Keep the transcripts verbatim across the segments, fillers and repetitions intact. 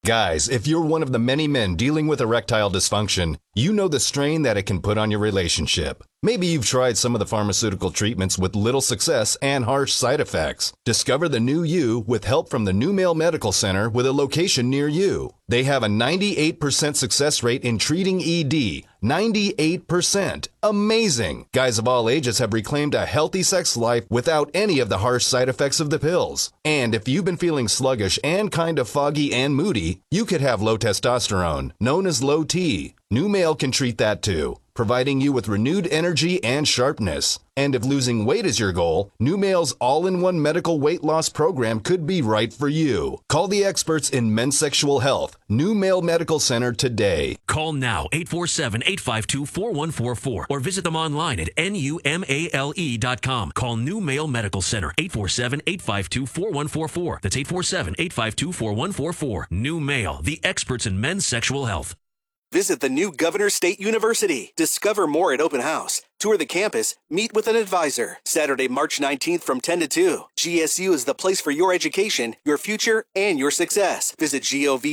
Guys, if you're one of the many men dealing with erectile dysfunction, you know the strain that it can put on your relationship. Maybe you've tried some of the pharmaceutical treatments with little success and harsh side effects. Discover the new you with help from the New Male Medical Center with a location near you. They have a ninety-eight percent success rate in treating E D. ninety-eight percent. Amazing! Guys of all ages have reclaimed a healthy sex life without any of the harsh side effects of the pills. And if you've been feeling sluggish and kind of foggy and moody, you could have low testosterone, known as low T. New Male can treat that too, providing you with renewed energy and sharpness. And if losing weight is your goal, New Male's all-in-one medical weight loss program could be right for you. Call the experts in men's sexual health, New Male Medical Center today. Call now, eight four seven, eight five two, four one four four, or visit them online at N U M A L E dot com. Call New Male Medical Center, eight four seven, eight five two, four one four four. That's eight four seven, eight five two, four one four four. New Male, the experts in men's sexual health. Visit the new Governor State University. Discover more at Open House. Tour the campus. Meet with an advisor. Saturday, March nineteenth from ten to two. G S U is the place for your education, your future, and your success. Visit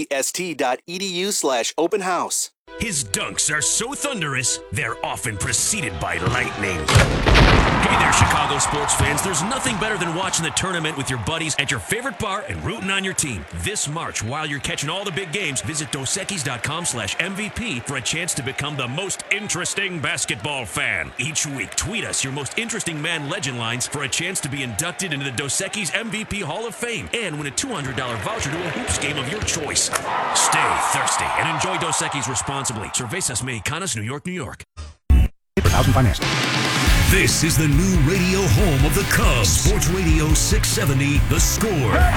govst.edu slash open house. His dunks are so thunderous, they're often preceded by lightning. Hey there, Chicago sports fans. There's nothing better than watching the tournament with your buddies at your favorite bar and rooting on your team. This March, while you're catching all the big games, visit Dos Equis dot com slash M V P for a chance to become the most interesting basketball fan. Each week, tweet us your most interesting man legend lines for a chance to be inducted into the Dos Equis M V P Hall of Fame and win a two hundred dollars voucher to a hoops game of your choice. Stay thirsty and enjoy Dos Equis responsibly. Cervezas Mexicanas, New York, New York. Housing Finance. This is the new radio home of the Cubs. Sports Radio six seventy, The Score.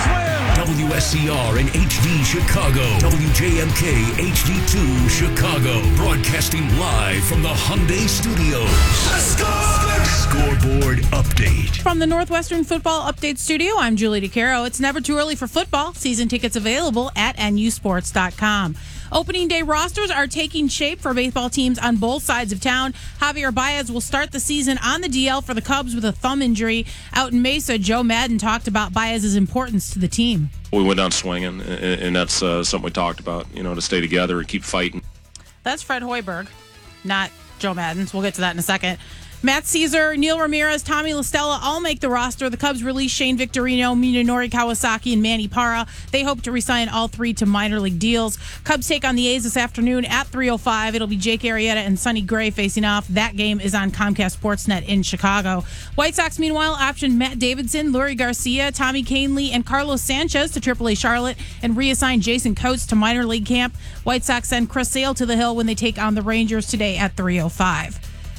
W S C R and H D Chicago. W J M K H D two Chicago. Broadcasting live from the Hyundai Studios. The Score! Scoreboard update. From the Northwestern Football Update Studio, I'm Julie DeCaro. It's never too early for football. Season tickets available at N U sports dot com. Opening day rosters are taking shape for baseball teams on both sides of town. Javier Baez will start the season on the D L for the Cubs with a thumb injury. Out in Mesa, Joe Madden talked about Baez's importance to the team. We went down swinging, and that's uh, something we talked about, you know, to stay together and keep fighting. That's Fred Hoiberg, not Joe Madden. So we'll get to that in a second. Matt Caesar, Neil Ramirez, Tommy LaStella all make the roster. The Cubs release Shane Victorino, Minenori Kawasaki, and Manny Parra. They hope to re-sign all three to minor league deals. Cubs take on the A's this afternoon at three oh five. It'll be Jake Arrieta and Sonny Gray facing off. That game is on Comcast Sportsnet in Chicago. White Sox, meanwhile, optioned Matt Davidson, Lurie Garcia, Tommy Kahnle, and Carlos Sanchez to triple A Charlotte and reassign Jason Coates to minor league camp. White Sox send Chris Sale to the Hill when they take on the Rangers today at three oh five.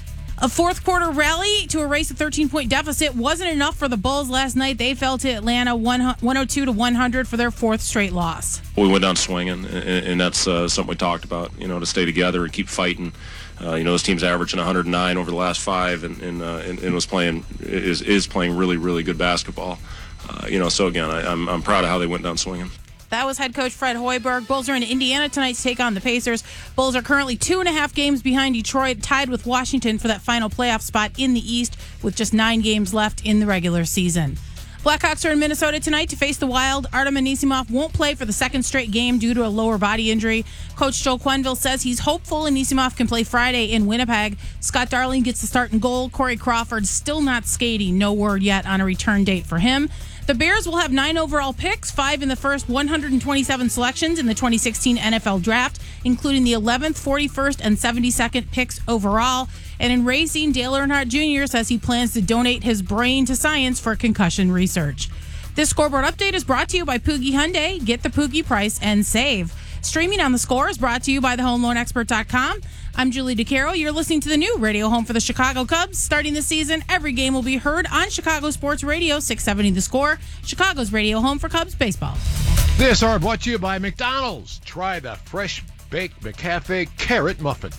A fourth quarter rally to erase a thirteen-point deficit wasn't enough for the Bulls last night. They fell to Atlanta one oh two to one hundred for their fourth straight loss. We went down swinging, and that's uh, something we talked about, you know, to stay together and keep fighting. Uh, you know, this team's averaging one hundred nine over the last five, and and, uh, and, and was playing is is playing really really good basketball. Uh, you know, so again, I, I'm I'm proud of how they went down swinging. That was head coach Fred Hoiberg. Bulls are in Indiana tonight to take on the Pacers. Bulls are currently two and a half games behind Detroit, tied with Washington for that final playoff spot in the East with just nine games left in the regular season. Blackhawks are in Minnesota tonight to face the Wild. Artem Anisimov won't play for the second straight game due to a lower body injury. Coach Joe Quenneville says he's hopeful Anisimov can play Friday in Winnipeg. Scott Darling gets the start in goal. Corey Crawford still not skating. No word yet on a return date for him. The Bears will have nine overall picks, five in the first one hundred twenty-seven selections in the twenty sixteen N F L Draft, including the eleventh, forty-first, and seventy-second picks overall. And in racing, Dale Earnhardt Junior says he plans to donate his brain to science for concussion research. This scoreboard update is brought to you by Poogie Hyundai. Get the Poogie price and save. Streaming on The Score is brought to you by the home loan expert dot com. I'm Julie DeCaro. You're listening to the new radio home for the Chicago Cubs. Starting this season, every game will be heard on Chicago Sports Radio, six seventy The Score, Chicago's radio home for Cubs baseball. This hour brought to you by McDonald's. Try the fresh baked McCafe carrot muffin.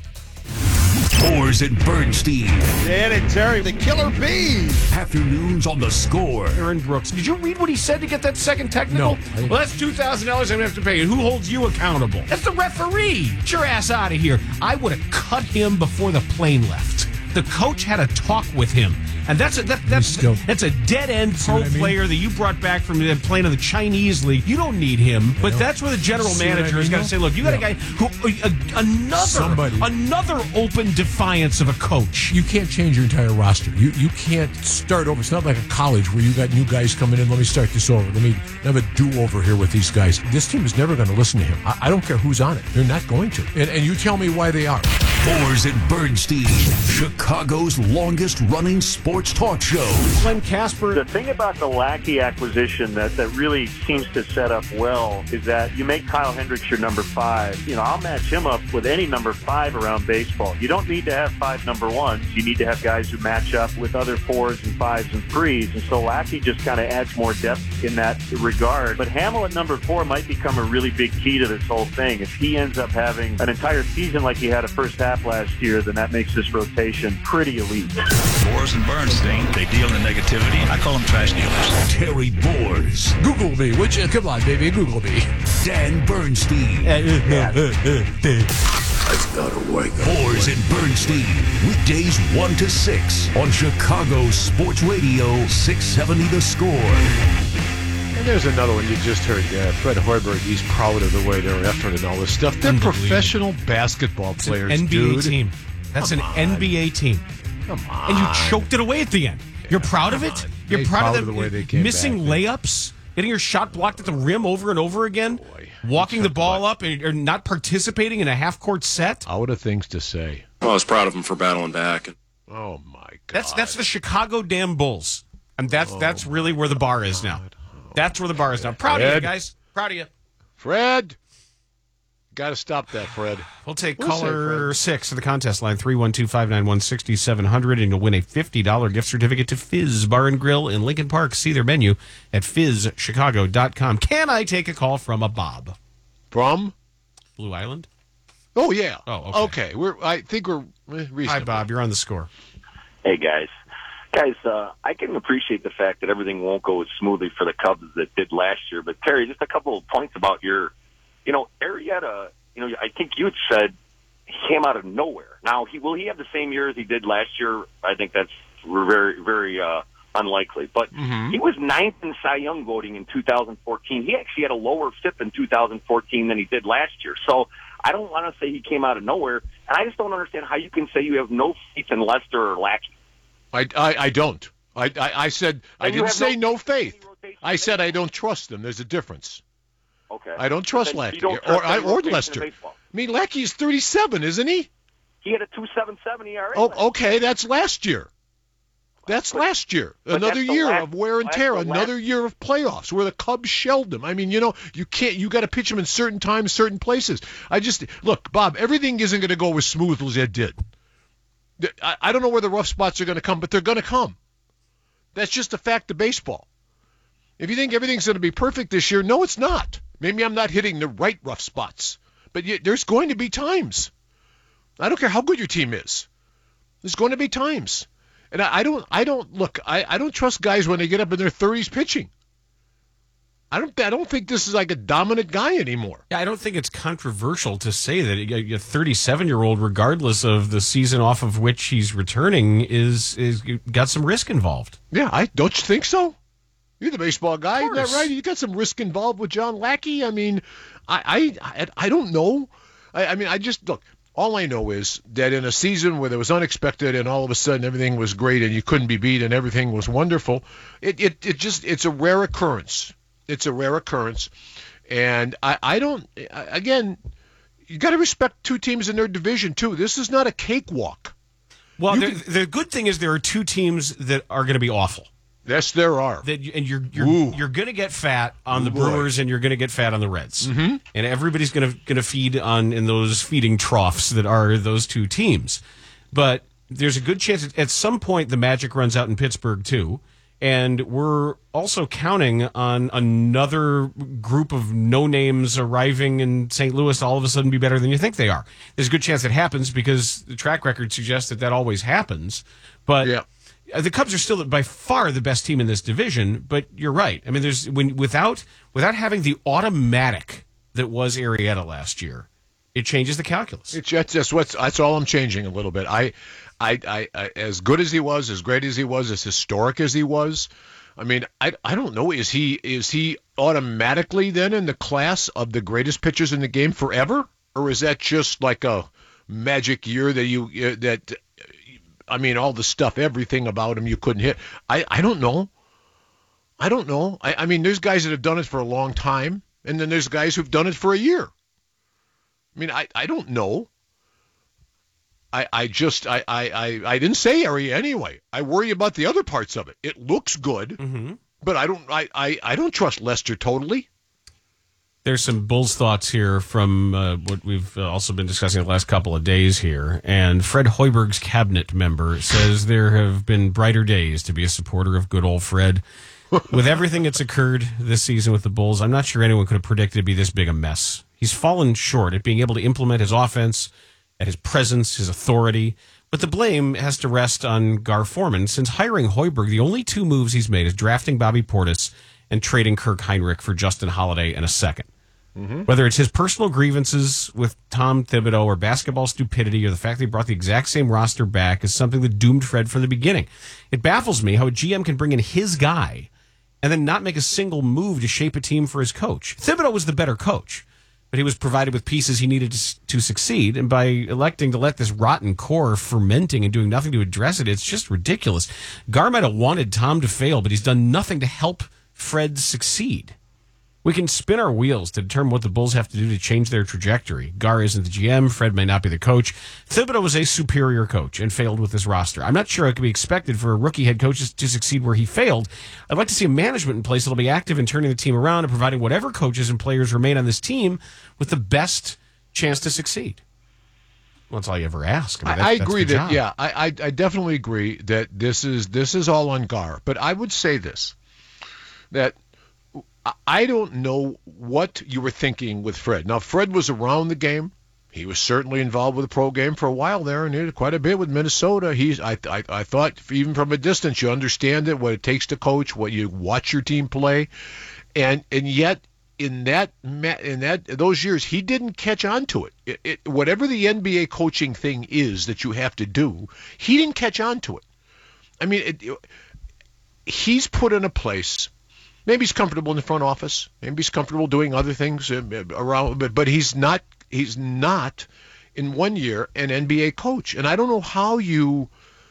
Boers and Bernstein. Dan and Terry, the killer bees. Afternoons on The Score. Aaron Brooks. Did you read what he said to get that second technical? No. Well, that's two thousand dollars I'm going to have to pay. And who holds you accountable? That's the referee. Get your ass out of here. I would have cut him before the plane left. The coach had a talk with him, and that's a, that, that's still, that's a dead end pro I mean? player that you brought back from playing in the Chinese league. You don't need him, but that's where the general See manager I mean, is going to say, "Look, you got yeah. a guy who uh, another Somebody. another open defiance of a coach. You can't change your entire roster. You you can't start over. It's not like a college where you got new guys coming in. Let me start this over. Let me have a do over here with these guys. This team is never going to listen to him. I, I don't care who's on it. They're not going to. And, and you tell me why they are. Fours at Bernstein, Chicago's longest-running sports talk show. Glenn Casper. The thing about the Lackey acquisition that, that really seems to set up well is that you make Kyle Hendricks your number five. You know, I'll match him up with any number five around baseball. You don't need to have five number ones. You need to have guys who match up with other fours and fives and threes. And so Lackey just kind of adds more depth in that regard. But Hamill at number four might become a really big key to this whole thing. If he ends up having an entire season like he had a first half last year, then that makes this rotation pretty elite. Bors and Bernstein, they deal in negativity. I call them trash dealers. Terry Bors. Google me, would you? Come on, baby, Google me. Dan Bernstein. Yeah. It's gotta work. Bors and Bernstein. Weekdays one to six on Chicago Sports Radio six seventy The Score. And there's another one you just heard. Uh, Fred Hoiberg, he's proud of the way they're effing and all this stuff. They're professional basketball it's players, an N B A dude. team. That's Come an on. N B A team. Come on. And you choked it away at the end. You're proud of it? on. You're Hey, proud, proud of of the, the way they came missing back, layups? Getting your shot blocked at the rim over and over again? Boy. Walking the ball up and or not participating in a half-court set? Out of things to say. Well, I was proud of him for battling back. Oh, my God. That's that's the Chicago damn Bulls. And that's, oh that's really where the bar is now. That's where the bar is now. Proud Fred. of you, guys. Proud of you. Fred. Got to stop that, Fred. We'll take We'll caller six to the contest line, three one two, five nine one, six seven zero zero, and you'll win a fifty dollars gift certificate to Fizz Bar and Grill in Lincoln Park. See their menu at fizz chicago dot com. Can I take a call from a Bob? From? Blue Island? Oh, yeah. Oh, okay. Okay. We're, I think we're reasonable. Hi, Bob. You're on the score. Hey, guys. Guys, uh, I can appreciate the fact that everything won't go as smoothly for the Cubs as it did last year. But, Terry, just a couple of points about your, you know, Arrieta, you know, I think you had said he came out of nowhere. Now, he will he have the same year as he did last year? I think that's very, very uh, unlikely. But mm-hmm. he was ninth in Cy Young voting in two thousand fourteen. He actually had a lower F I P in two thousand fourteen than he did last year. So I don't want to say he came out of nowhere. And I just don't understand how you can say you have no faith in Lester or Lackey. I, I, I don't. I, I, I said, and I didn't say no, no faith. I said I don't trust them. There's a difference. Okay. I don't trust Lackey don't or, trust or, or Lester. I mean, Lackey's thirty-seven, isn't he? He had a two point seven seven E R A. Oh, okay. That's last year. That's but, last year. Another year last, of wear and tear. Another last. year of playoffs where the Cubs shelled them. I mean, you know, you can't. You got to pitch them in certain times, certain places. I just look, Bob. Everything isn't going to go as smooth as it did. I, I don't know where the rough spots are going to come, but they're going to come. That's just a fact of baseball. If you think everything's going to be perfect this year, no, it's not. Maybe I'm not hitting the right rough spots, but you, there's going to be times. I don't care how good your team is. There's going to be times. And I, I don't, I don't look. I, I don't trust guys when they get up in their thirties pitching. I don't. I don't think this is like a dominant guy anymore. Yeah, I don't think it's controversial to say that a thirty-seven-year-old, regardless of the season off of which he's returning, is is got some risk involved. Yeah, I don't you think so? You're the baseball guy, isn't that right? You got some risk involved with John Lackey. I mean, I I I don't know. I, I mean, I just look. All I know is that in a season where it was unexpected and all of a sudden everything was great and you couldn't be beat and everything was wonderful, it it, it just it's a rare occurrence. It's a rare occurrence. And I, I don't, again, you got to respect two teams in their division, too. This is not a cakewalk. Well, there, can, the good thing is there are two teams that are going to be awful. Yes, there are. That, and you're you're, you're going to get fat on the Brewers and you're going to get fat on the Reds. Mm-hmm. And everybody's going to going to feed on in those feeding troughs that are those two teams. But there's a good chance at some point the magic runs out in Pittsburgh, too. And we're also counting on another group of no-names arriving in Saint Louis to all of a sudden be better than you think they are. There's a good chance it happens because the track record suggests that that always happens. But yeah. the Cubs are still by far the best team in this division. But you're right. I mean, there's when without without having the automatic that was Arrieta last year, it changes the calculus. It's that's, that's what's that's all I'm changing a little bit. I, I, I, I, as good as he was, as great as he was, as historic as he was, I mean, I, I don't know. Is he is he automatically then in the class of the greatest pitchers in the game forever, or is that just like a magic year that you that? I mean, all the stuff, everything about him you couldn't hit. I, I don't know. I don't know. I, I mean, there's guys that have done it for a long time, and then there's guys who've done it for a year. I mean, I, I don't know. I I just, I, I, I, I didn't say area anyway. I worry about the other parts of it. It looks good, mm-hmm. but I don't I, I, I don't trust Lester totally. There's some Bulls thoughts here from uh, what we've also been discussing the last couple of days here. And Fred Hoiberg's cabinet member says there have been brighter days to be a supporter of good old Fred. With everything that's occurred this season with the Bulls, I'm not sure anyone could have predicted it'd be this big a mess. He's fallen short at being able to implement his offense, at his presence, his authority. But the blame has to rest on Gar Forman. Since hiring Hoiberg, the only two moves he's made is drafting Bobby Portis and trading Kirk Heinrich for Justin Holiday and a second. Mm-hmm. Whether it's his personal grievances with Tom Thibodeau or basketball stupidity or the fact that he brought the exact same roster back is something that doomed Fred from the beginning. It baffles me how a G M can bring in his guy and then not make a single move to shape a team for his coach. Thibodeau was the better coach, but he was provided with pieces he needed to, to succeed, and by electing to let this rotten core fermenting and doing nothing to address it, it's just ridiculous. Gar might have wanted Tom to fail, but he's done nothing to help Fred succeed. We can spin our wheels to determine what the Bulls have to do to change their trajectory. Gar isn't the G M. Fred may not be the coach. Thibodeau was a superior coach and failed with this roster. I'm not sure it could be expected for a rookie head coach to succeed where he failed. I'd like to see a management in place that will be active in turning the team around and providing whatever coaches and players remain on this team with the best chance to succeed. Well, that's all you ever ask. I, mean, that, I agree that, job. yeah, I, I I definitely agree that this is this is all on Gar. But I would say this, that I don't know what you were thinking with Fred. Now, Fred was around the game. He was certainly involved with the pro game for a while there, and he did quite a bit with Minnesota. He's, I, I, I thought, even from a distance, you understand it, what it takes to coach, what you watch your team play, and and yet in that in that those years, he didn't catch on to it. It, it. Whatever the N B A coaching thing is that you have to do, he didn't catch on to it. I mean, it, it, he's put in a place. Maybe he's comfortable in the front office. Maybe he's comfortable doing other things around, but but he's not. He's not in one year an N B A coach, and I don't know how you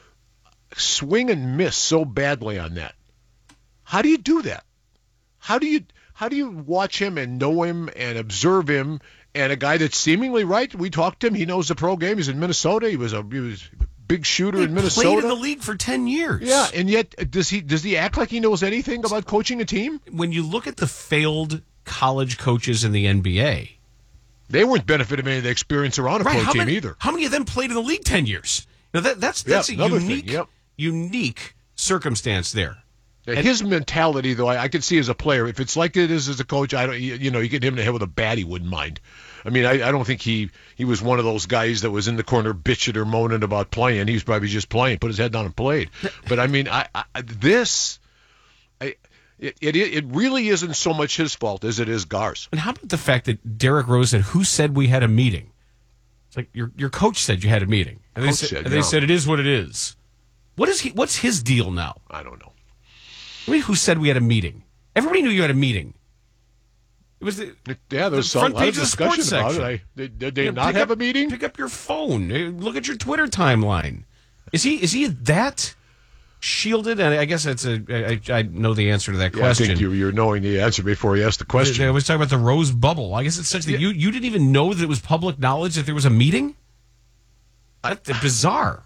swing and miss so badly on that. How do you do that? How do you how do you watch him and know him and observe him? And a guy that's seemingly right. We talked to him. He knows the pro game. He's in Minnesota. He was a he was a big shooter he in Minnesota. Played in the league for ten years. Yeah, and yet does he does he act like he knows anything about coaching a team? When you look at the failed college coaches in the N B A, they weren't benefiting any of the experience around a right, pro how team many, either. How many of them played in the league ten years? Now that, that's that's yeah, a unique thing, yep. unique circumstance there. And his mentality, though, I, I could see as a player. If it's like it is as a coach, I don't. You, you know, you get him in the head with a bat, he wouldn't mind. I mean, I, I don't think he, he was one of those guys that was in the corner bitching or moaning about playing. He was probably just playing, put his head down and played. But I mean, I, I this, I, it, it it really isn't so much his fault as it is Gar's. And how about the fact that Derrick Rose said, "Who said we had a meeting?" It's like your your coach said you had a meeting, and they said, said, and they yeah. said it is what it is. What is he? What's his deal now? I don't know. I mean, who said we had a meeting? Everybody knew you had a meeting. It was the yeah. There's the front a lot page of of the sports discussion about section. it. I, did, did they You know, not have up, a meeting? Pick up your phone. Look at your Twitter timeline. Is he is he that shielded? And I guess that's a. I, I know the answer to that Yeah, question. I think you, you're knowing the answer before you asked the question. I was talking about the Rose bubble. I guess it's such that Yeah. you you didn't even know that it was public knowledge that there was a meeting. That's I, bizarre.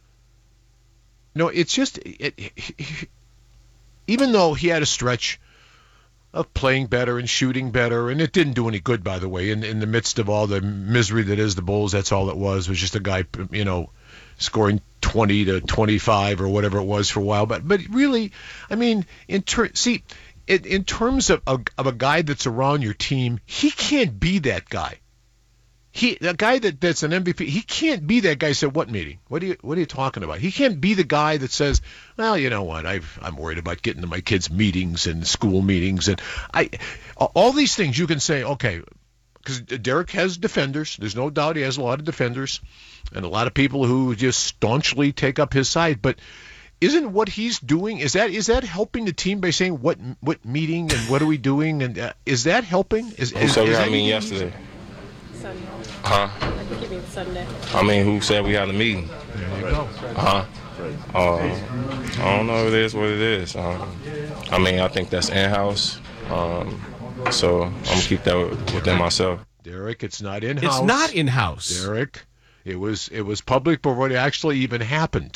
No, it's just it, it, even though he had a stretch of playing better and shooting better, and it didn't do any good, by the way, in in the midst of all the misery that is the Bulls. That's all it was. It was just a guy, you know, scoring twenty to twenty-five or whatever it was for a while. But but really, I mean, in ter- see, in, in terms of a, of a guy that's around your team, he can't be that guy. He, the guy that, that's an M V P, he can't be that guy who said, what meeting? What are you what are you talking about? He can't be the guy that says, well, you know what, I've, I'm worried about getting to my kids' meetings and school meetings. And I, all these things you can say, okay, because Derek has defenders. There's no doubt he has a lot of defenders and a lot of people who just staunchly take up his side. But isn't what he's doing, is that is that helping the team by saying what what meeting and what are we doing? And uh, is that helping? Is, Who is, said we is had that a meeting even- yesterday? Sunday. Huh? I think it means Sunday. I mean, who said we had a meeting? There you go. Uh-huh. Uh, I don't know if it is what it is. Um, I mean, I think that's in-house. Um, so I'm going to keep that within myself. Derek, it's not in-house. It's not in-house. Derek, it was it was public before it actually even happened.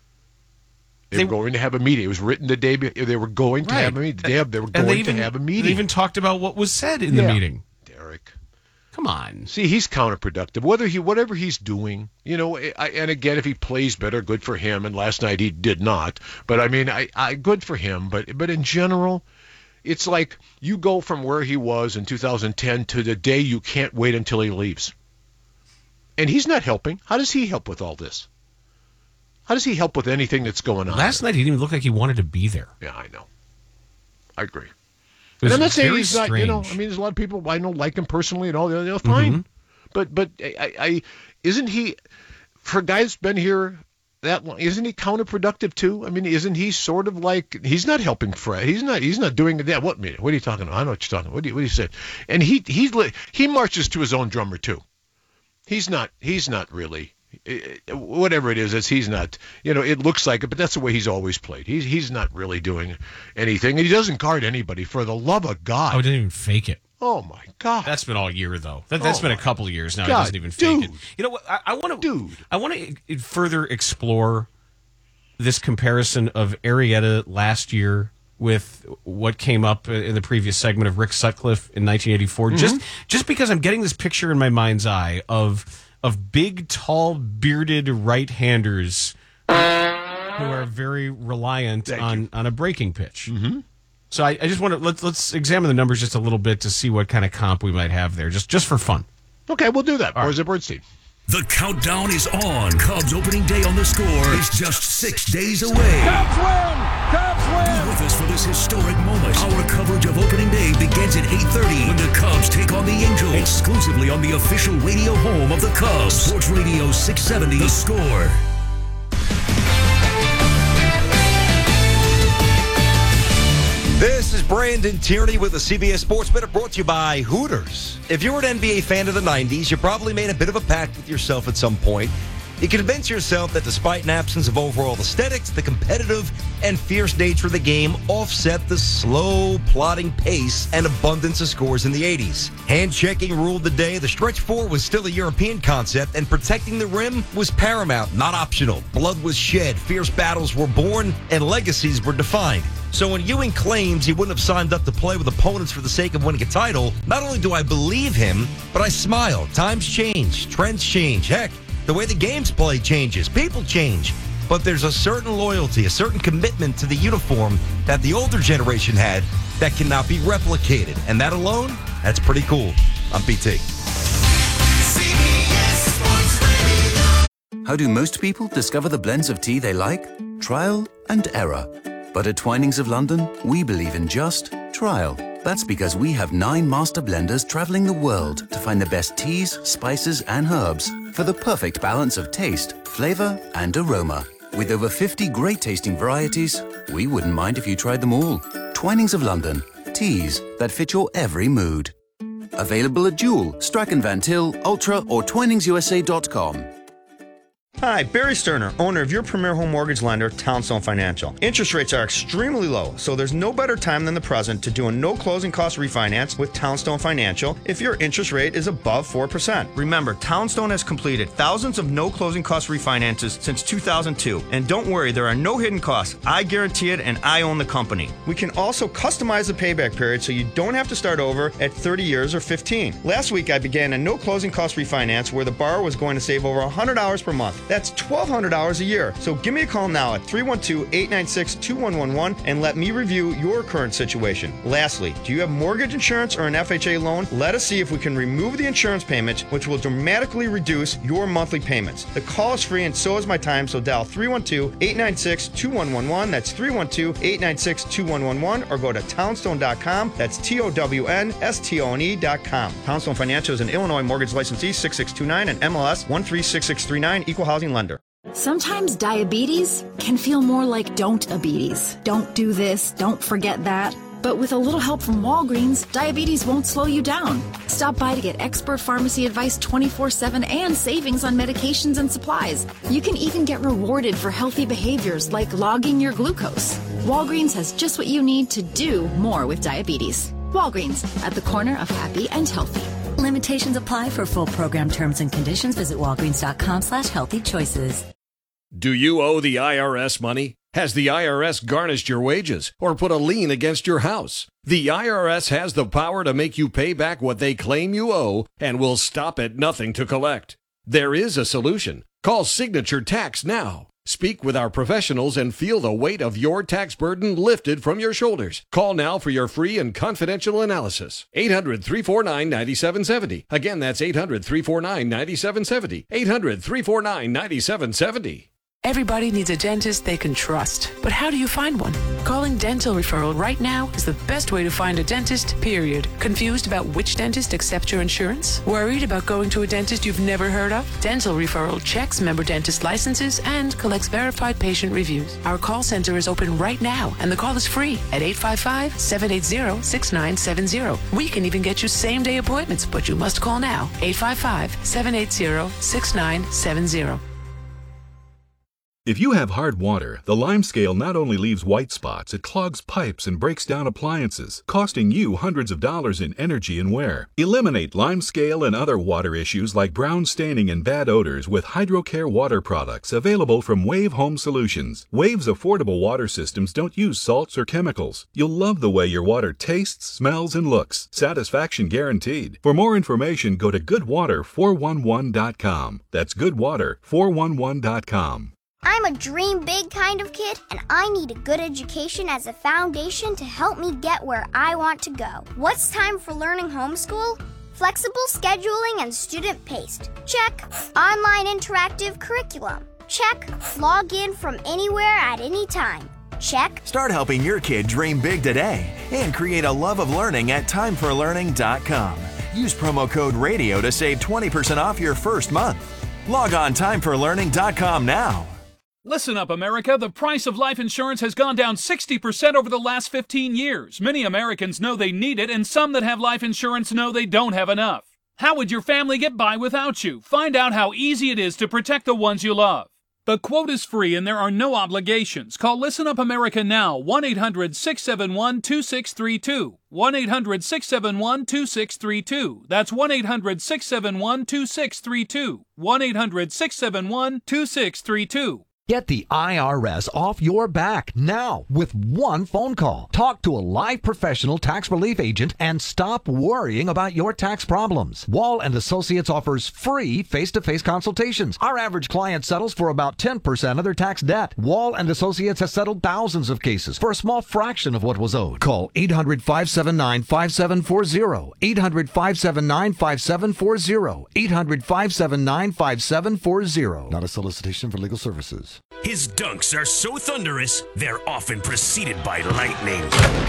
They, They- were going to have a meeting. It was written the day be- they were going to Right. have a meeting. The day of- they were And going they even, to have a They meeting. even talked about what was said in the Yeah. meeting. Derek. Come on. See, he's counterproductive. Whether he, whatever he's doing, you know. I, and again, if he plays better, good for him. And last night he did not. But I mean, I, I good for him. But but in general, it's like you go from where he was in two thousand ten to the day you can't wait until he leaves. And he's not helping. How does he help with all this? How does he help with anything that's going on? Last night he didn't even look like he wanted to be there. Yeah, I know. I agree. It was And I'm not saying very he's not, you know, strange. I mean, there's a lot of people I know like him personally and all, they're, they're fine. Mhm. But, but I, I, isn't he, for a guy that's been here that long, isn't he counterproductive too? I mean, isn't he sort of like, he's not helping Fred. He's not, he's not doing that. What, what are you talking about? I know what you're talking about. What do you, what do you say? And he, he's, li- he marches to his own drummer too. He's not, he's not really, whatever it is, it's, he's not, you know, it looks like it, but that's the way he's always played. He's he's not really doing anything. And he doesn't guard anybody, for the love of God. Oh, he didn't even fake it. Oh, my God. That's been all year, though. That, that's Oh, been a my couple of years now. God, He doesn't even fake it. dude. You know what? I, I want to Dude. I want to further explore this comparison of Arrieta last year with what came up in the previous segment of Rick Sutcliffe in nineteen eighty-four. Mm-hmm. Just just because I'm getting this picture in my mind's eye of of big, tall, bearded right-handers who are very reliant on, on a breaking pitch. Mm-hmm. So I, I just want to let's let's examine the numbers just a little bit to see what kind of comp we might have there, just just for fun. Okay, we'll do that. All right. Boris Bernstein. The countdown is on. Cubs opening day on the Score is just six days away. Cubs win! Cubs win! Be with us for this historic moment. Our coverage of opening day begins at eight thirty when the Cubs take on the Angels. Exclusively on the official radio home of the Cubs. Sports Radio six seventy, The Score. This is Brandon Tierney with the C B S Sports Minute, brought to you by Hooters. If you were an N B A fan of the nineties, you probably made a bit of a pact with yourself at some point. You convince yourself that despite an absence of overall aesthetics, the competitive and fierce nature of the game offset the slow, plodding pace and abundance of scores in the eighties. Hand-checking ruled the day. The stretch four was still a European concept, and protecting the rim was paramount, not optional. Blood was shed, fierce battles were born, and legacies were defined. So when Ewing claims he wouldn't have signed up to play with opponents for the sake of winning a title, not only do I believe him, but I smile. Times change, trends change. Heck, the way the game's played changes. People change. But there's a certain loyalty, a certain commitment to the uniform that the older generation had that cannot be replicated. And that alone, that's pretty cool. I'm P T. How do most people discover the blends of tea they like? Trial and error. But at Twinings of London, we believe in just trial. That's because we have nine master blenders traveling the world to find the best teas, spices, and herbs for the perfect balance of taste, flavor, and aroma. With over fifty great tasting varieties, we wouldn't mind if you tried them all. Twinings of London. Teas that fit your every mood. Available at Jewel, Strachan Van Til, Ultra, or Twinings U S A dot com. Hi, Barry Sterner, owner of your premier home mortgage lender, Townstone Financial. Interest rates are extremely low, so there's no better time than the present to do a no closing cost refinance with Townstone Financial if your interest rate is above four percent. Remember, Townstone has completed thousands of no closing cost refinances since two thousand two. And don't worry, there are no hidden costs. I guarantee it, and I own the company. We can also customize the payback period so you don't have to start over at thirty years or fifteen. Last week, I began a no closing cost refinance where the borrower was going to save over one hundred dollars per month. That's twelve hundred dollars a year. So give me a call now at three one two, eight nine six, two one one one and let me review your current situation. Lastly, do you have mortgage insurance or an F H A loan? Let us see if we can remove the insurance payments, which will dramatically reduce your monthly payments. The call is free and so is my time, so dial three one two, eight nine six, two one one one. That's three one two, eight nine six, two one one one or go to townstone dot com. That's T O W N S T O N E dot com. Townstone Financial is an Illinois mortgage licensee six six two nine and M L S one three six six three nine, equal housing lender. Sometimes diabetes can feel more like don't-abetes. Don't do this, don't forget that. But with a little help from Walgreens, diabetes won't slow you down. Stop by to get expert pharmacy advice twenty-four seven and savings on medications and supplies. You can even get rewarded for healthy behaviors like logging your glucose. Walgreens has just what you need to do more with diabetes. Walgreens, at the corner of happy and healthy. Limitations apply. For full program terms and conditions, visit walgreens.com slash healthy choices. Do you owe the I R S money? Has the I R S garnished your wages or put a lien against your house? The I R S has the power to make you pay back what they claim you owe and will stop at nothing to collect. There is a solution. Call Signature Tax now. Speak with our professionals and feel the weight of your tax burden lifted from your shoulders. Call now for your free and confidential analysis. eight hundred, three four nine, nine seven seven zero. Again, that's eight hundred, three four nine, nine seven seven zero. eight hundred, three four nine, nine seven seven zero. Everybody needs a dentist they can trust. But how do you find one? Calling Dental Referral right now is the best way to find a dentist, period. Confused about which dentist accepts your insurance? Worried about going to a dentist you've never heard of? Dental Referral checks member dentist licenses and collects verified patient reviews. Our call center is open right now, and the call is free at eight five five, seven eight zero, six nine seven zero. We can even get you same-day appointments, but you must call now. eight five five, seven eight zero, six nine seven zero. If you have hard water, the Lime Scale not only leaves white spots, it clogs pipes and breaks down appliances, costing you hundreds of dollars in energy and wear. Eliminate Lime Scale and other water issues like brown staining and bad odors with HydroCare water products available from Wave Home Solutions. Wave's affordable water systems don't use salts or chemicals. You'll love the way your water tastes, smells, and looks. Satisfaction guaranteed. For more information, go to good water four one one dot com. That's good water four one one dot com. I'm a dream big kind of kid, and I need a good education as a foundation to help me get where I want to go. What's Time for Learning homeschool? Flexible scheduling and student-paced. Check. Online interactive curriculum. Check. Log in from anywhere at any time. Check. Start helping your kid dream big today and create a love of learning at time for learning dot com. Use promo code RADIO to save twenty percent off your first month. Log on time for learning dot com now. Listen up, America. The price of life insurance has gone down sixty percent over the last fifteen years. Many Americans know they need it, and some that have life insurance know they don't have enough. How would your family get by without you? Find out how easy it is to protect the ones you love. The quote is free and there are no obligations. Call Listen Up America now, one eight hundred, six seven one, two six three two. one eight hundred, six seven one, two six three two. That's one eight hundred, six seven one, two six three two. one eight hundred, six seven one, two six three two. Get the I R S off your back now with one phone call. Talk to a live professional tax relief agent and stop worrying about your tax problems. Wall and Associates offers free face-to-face consultations. Our average client settles for about ten percent of their tax debt. Wall and Associates has settled thousands of cases for a small fraction of what was owed. Call eight hundred, five seven nine, five seven four zero. eight hundred, five seven nine, five seven four zero. eight hundred, five seven nine, five seven four zero. Not a solicitation for legal services. His dunks are so thunderous, they're often preceded by lightning.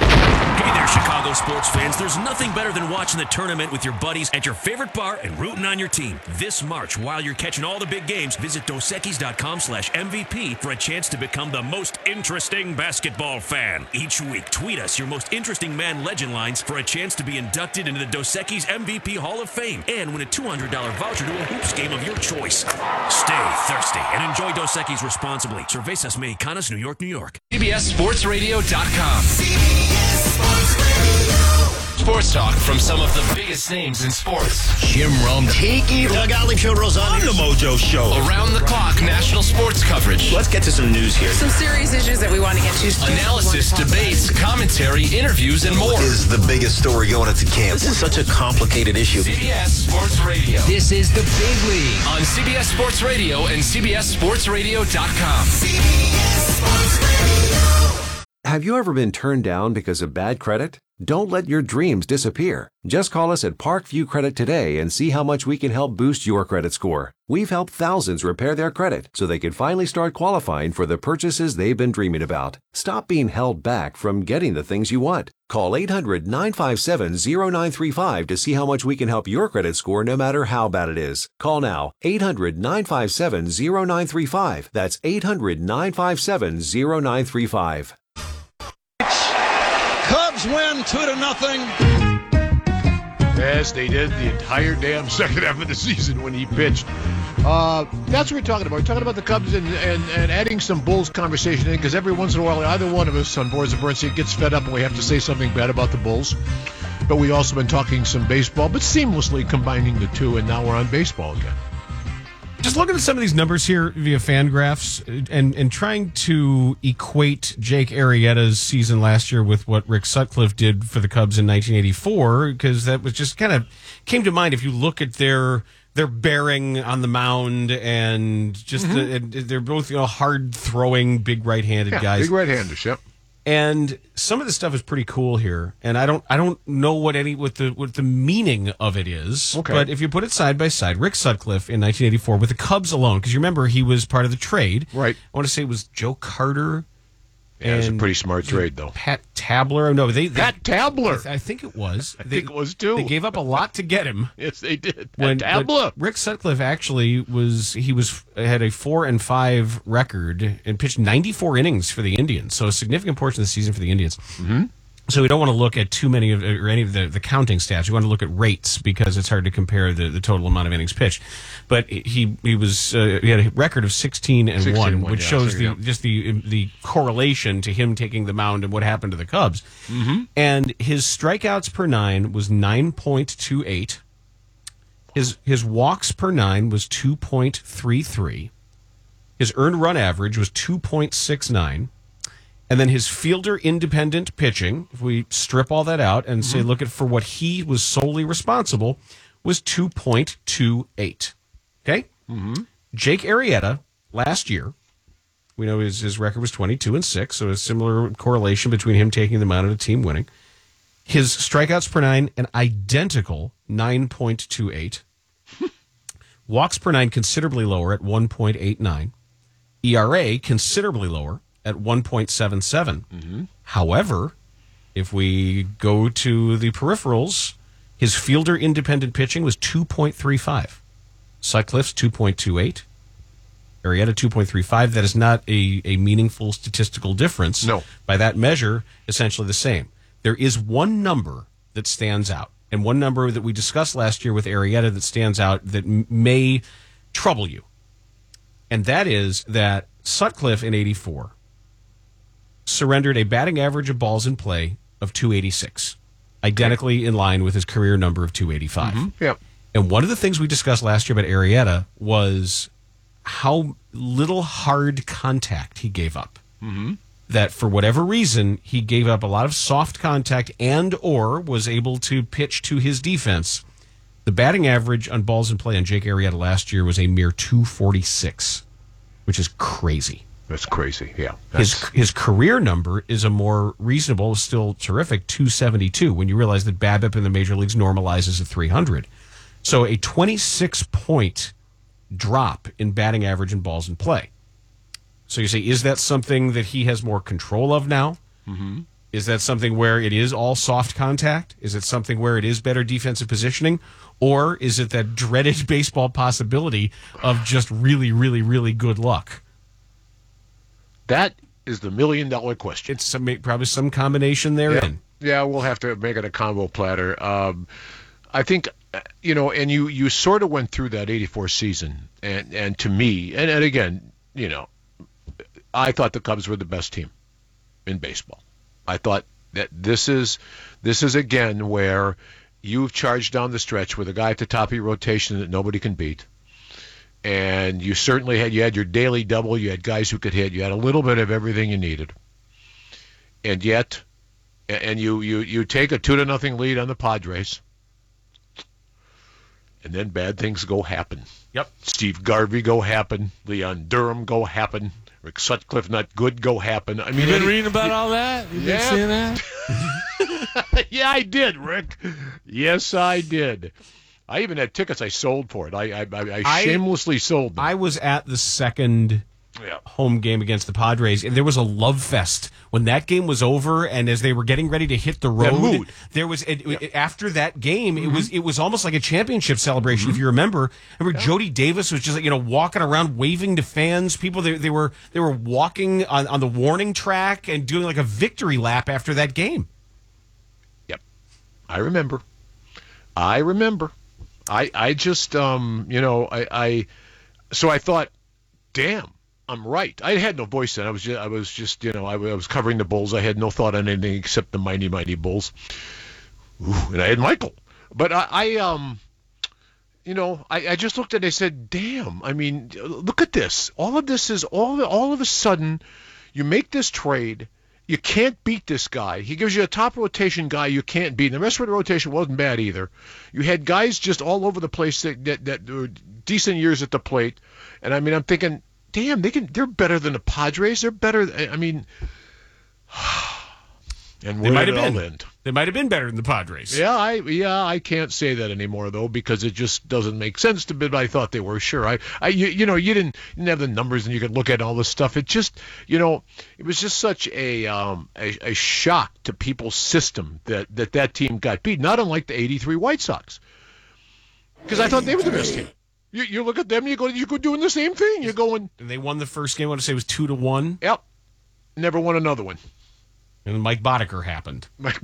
Hey there, Chicago sports fans. There's nothing better than watching the tournament with your buddies at your favorite bar and rooting on your team. This March, while you're catching all the big games, visit Dos Equis dot com slash M V P for a chance to become the most interesting basketball fan. Each week, tweet us your most interesting man legend lines for a chance to be inducted into the Dos Equis M V P Hall of Fame and win a two hundred dollars voucher to a hoops game of your choice. Stay thirsty and enjoy Dos Equis responsibly. Cervezas Mexicanas, New York, New York. C B S Sports Radio dot com. C B S Sports Radio. sports talk from some of the biggest names in sports. Jim Rome, Tiki, Doug Gottlieb Show rolls on. The Mojo Show. Around the clock national sports coverage. Let's get to some news here. Some serious issues that we want to get to. Analysis, debates, commentary, interviews, and more. Is the biggest story going into camp. This is such a complicated issue. C B S Sports Radio. This is the big league. On C B S Sports Radio and C B S Sports Radio dot com. C B S Sports Radio. Have you ever been turned down because of bad credit? Don't let your dreams disappear. Just call us at Parkview Credit today and see how much we can help boost your credit score. We've helped thousands repair their credit so they can finally start qualifying for the purchases they've been dreaming about. Stop being held back from getting the things you want. Call eight hundred, nine five seven, zero nine three five to see how much we can help your credit score no matter how bad it is. Call now, eight hundred, nine five seven, zero nine three five. That's eight hundred, nine five seven, zero nine three five. Cubs win two to nothing. Yes, they did the entire damn second half of the season when he pitched. Uh, that's what we're talking about. We're talking about the Cubs and, and, and adding some Bulls conversation in, because every once in a while, either one of us on Boards of Bernstein gets fed up and we have to say something bad about the Bulls. But we also been talking some baseball, but seamlessly combining the two, and now we're on baseball again. Just looking at some of these numbers here via Fangraphs and, and trying to equate Jake Arrieta's season last year with what Rick Sutcliffe did for the Cubs in nineteen eighty-four, because that was just kind of came to mind if you look at their their bearing on the mound and just mm-hmm. the, they're both, you know, hard throwing, big right-handed yeah, guys. Big right-handers, yep. And some of the stuff is pretty cool here, and I don't I don't know what any what the what the meaning of it is. Okay. But if you put it side by side, Rick Sutcliffe in nineteen eighty-four with the Cubs alone, because you remember he was part of the trade. Right. I want to say it was Joe Carter. Yeah, it was a pretty smart trade, though. Pat Tabler. No, they, they Pat Tabler. I, th- I think it was. I they, think it was too. They gave up a lot to get him. Yes, they did. When, Pat Tabler. Rick Sutcliffe actually was he was had a four and five record and pitched ninety-four innings for the Indians, so a significant portion of the season for the Indians. Mm-hmm. So we don't want to look at too many of or any of the, the counting stats. We want to look at rates because it's hard to compare the, the total amount of innings pitched. But he he was uh, he had a record of sixteen and one, which yeah, shows so, the yeah. just the the correlation to him taking the mound and what happened to the Cubs. Mm-hmm. And his strikeouts per nine was nine point two eight. His his walks per nine was two point three three. His earned run average was two point six nine. And then his fielder independent pitching, if we strip all that out and say, look at for what he was solely responsible, was two point two eight. Okay? Mm-hmm. Jake Arrieta, last year, we know his, his record was twenty-two and six, so a similar correlation between him taking the mound and a team winning. His strikeouts per nine, an identical nine point two eight. Walks per nine, considerably lower at one point eight nine. E R A, considerably lower at one point seven seven. Mm-hmm. However, if we go to the peripherals, his fielder independent pitching was two point three five. Sutcliffe's two point two eight. Arrieta two point three five. That is not a, a meaningful statistical difference. No. By that measure, essentially the same. There is one number that stands out, and one number that we discussed last year with Arrieta that stands out that m- may trouble you. And that is that Sutcliffe in eighty-four surrendered a batting average of balls in play of two eighty-six, identically in line with his career number of two eighty-five. Mm-hmm. Yep. And one of the things we discussed last year about Arrieta was how little hard contact he gave up. Mm-hmm. That for whatever reason, he gave up a lot of soft contact and or was able to pitch to his defense. The batting average on balls in play on Jake Arrieta last year was a mere two forty-six, which is crazy. That's crazy, yeah. His his career number is a more reasonable, still terrific, two seventy-two, when you realize that BABIP in the major leagues normalizes at three hundred. So a twenty-six point drop in batting average and balls in play. So you say, is that something that he has more control of now? Mm-hmm. Is that something where it is all soft contact? Is it something where it is better defensive positioning? Or is it that dreaded baseball possibility of just really, really, really good luck? That is the million-dollar question. It's some, probably some combination therein. Yeah. yeah, we'll have to make it a combo platter. Um, I think, you know, and you, you sort of went through that eighty-four season, and, and to me, and, and again, you know, I thought the Cubs were the best team in baseball. I thought That this is this is again where you've charged down the stretch with a guy at the top of your rotation that nobody can beat. And you certainly had you had your daily double, you had guys who could hit, you had a little bit of everything you needed. And yet and you you, you take a two to nothing lead on the Padres. And then bad things go happen. Yep. Steve Garvey go happen. Leon Durham go happen. Rick Sutcliffe not good go happen. I mean, you been any, reading about all that? You yeah. been seeing that? Yeah, I did, Rick. Yes, I did. I even had tickets I sold for it. I I, I, I shamelessly sold them. I was at the second yeah. home game against the Padres, and there was a love fest when that game was over. And as they were getting ready to hit the road, mood. there was it, yeah. it, after that game, Mm-hmm. it was it was almost like a championship celebration. Mm-hmm. If you remember, remember yeah. Jody Davis was just like, you know walking around waving to fans. People they, they were they were walking on, on the warning track and doing like a victory lap after that game. Yep, I remember. I remember. I, I just, um, you know, I, I, so I thought, damn, I'm right. I had no voice then. I was just, I was just, you know, I, I was covering the Bulls. I had no thought on anything except the mighty, mighty Bulls. Ooh, and I had Michael. But I, I um, you know, I, I just looked at it and I said, damn, I mean, look at this. All of this is, all, all of a sudden, you make this trade. You can't beat this guy. He gives you a top rotation guy you can't beat. And the rest of the rotation wasn't bad either. You had guys just all over the place that, that, that were decent years at the plate. And, I mean, I'm thinking, damn, they can, they're better than the Padres. They're better. I mean, and They where might did have it all been. end? They might have been better than the Padres. Yeah, I yeah I can't say that anymore though because it just doesn't make sense to me. But I thought they were sure. I, I you, you know you didn't you didn't have the numbers and you could look at all this stuff. It just you know it was just such a um a, a shock to people's system that, that that team got beat. Not unlike the eighty-three White Sox because I thought they were the best team. You you look at them, you go you go doing the same thing. You're going. And they won the first game. I want to say it was two to one. Yep. Never won another one. And then Mike Boddicker happened. Mike.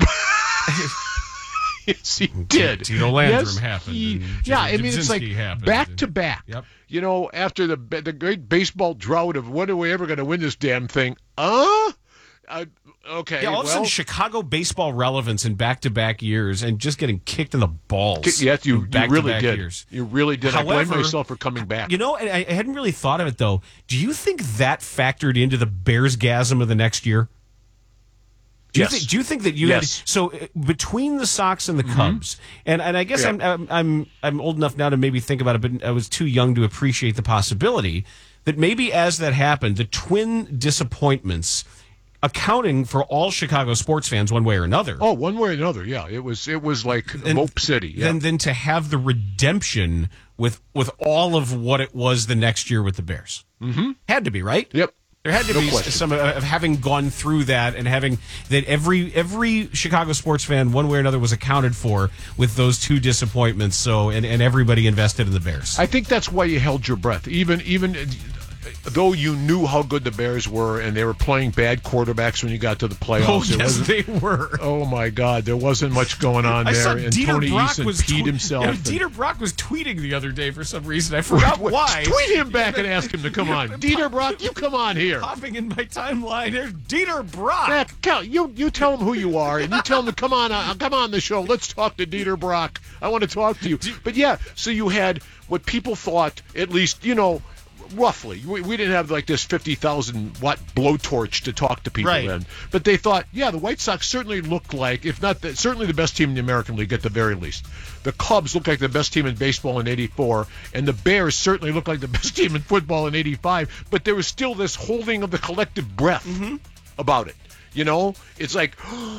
Yes, he did. Tito Landrum yes, happened. He, and yeah, Jerry I mean, it's like Dubzinski happened. back to back. Yep. You know, after the the great baseball drought of when are we ever going to win this damn thing? Uh, uh okay. Yeah, all well, of a sudden, Chicago baseball relevance in back-to-back years and just getting kicked in the balls. Yes, you, you really did. Years. You really did. However, I blame myself for coming back. You know, I, I hadn't really thought of it, though. Do you think that factored into the Bears-gasm of the next year? Do you, yes. th- do you think that you yes. had so uh, between the Sox and the Cubs, mm-hmm. and and I guess yeah. I'm, I'm I'm I'm old enough now to maybe think about it, but I was too young to appreciate the possibility that maybe as that happened, the twin disappointments accounting for all Chicago sports fans one way or another. Oh, one way or another, yeah. It was it was like and, Mope City. Yeah. Then then to have the redemption with with all of what it was the next year with the Bears. Mm-hmm. Had to be, right? Yep. There had to no be question. some uh, of having gone through that and having that every every Chicago sports fan, one way or another, was accounted for with those two disappointments. So and, and everybody invested in the Bears. I think that's why you held your breath, even even though you knew how good the Bears were and they were playing bad quarterbacks when you got to the playoffs. Oh yes, they were. Oh my God, there wasn't much going on I there. saw and Dieter Tony Brock Eason was peed tw- himself. Yeah, and, Dieter Brock was tweeting the other day for some reason. I forgot why. Tweet him back and ask him to come on. Dieter Brock, you come on here. Popping in my timeline, there's Dieter Brock. Yeah, tell, you you tell him who you are, and you tell him to come on, uh, come on the show. Let's talk to Dieter Brock. I want to talk to you. But yeah, so you had what people thought, at least you know. Roughly, we, we didn't have like this fifty thousand watt blowtorch to talk to people right. then, but they thought, yeah, the White Sox certainly looked like, if not, the, certainly the best team in the American League at the very least. The Cubs looked like the best team in baseball in eighty-four, and the Bears certainly looked like the best team in football in eighty-five. But there was still this holding of the collective breath mm-hmm. about it. You know, it's like.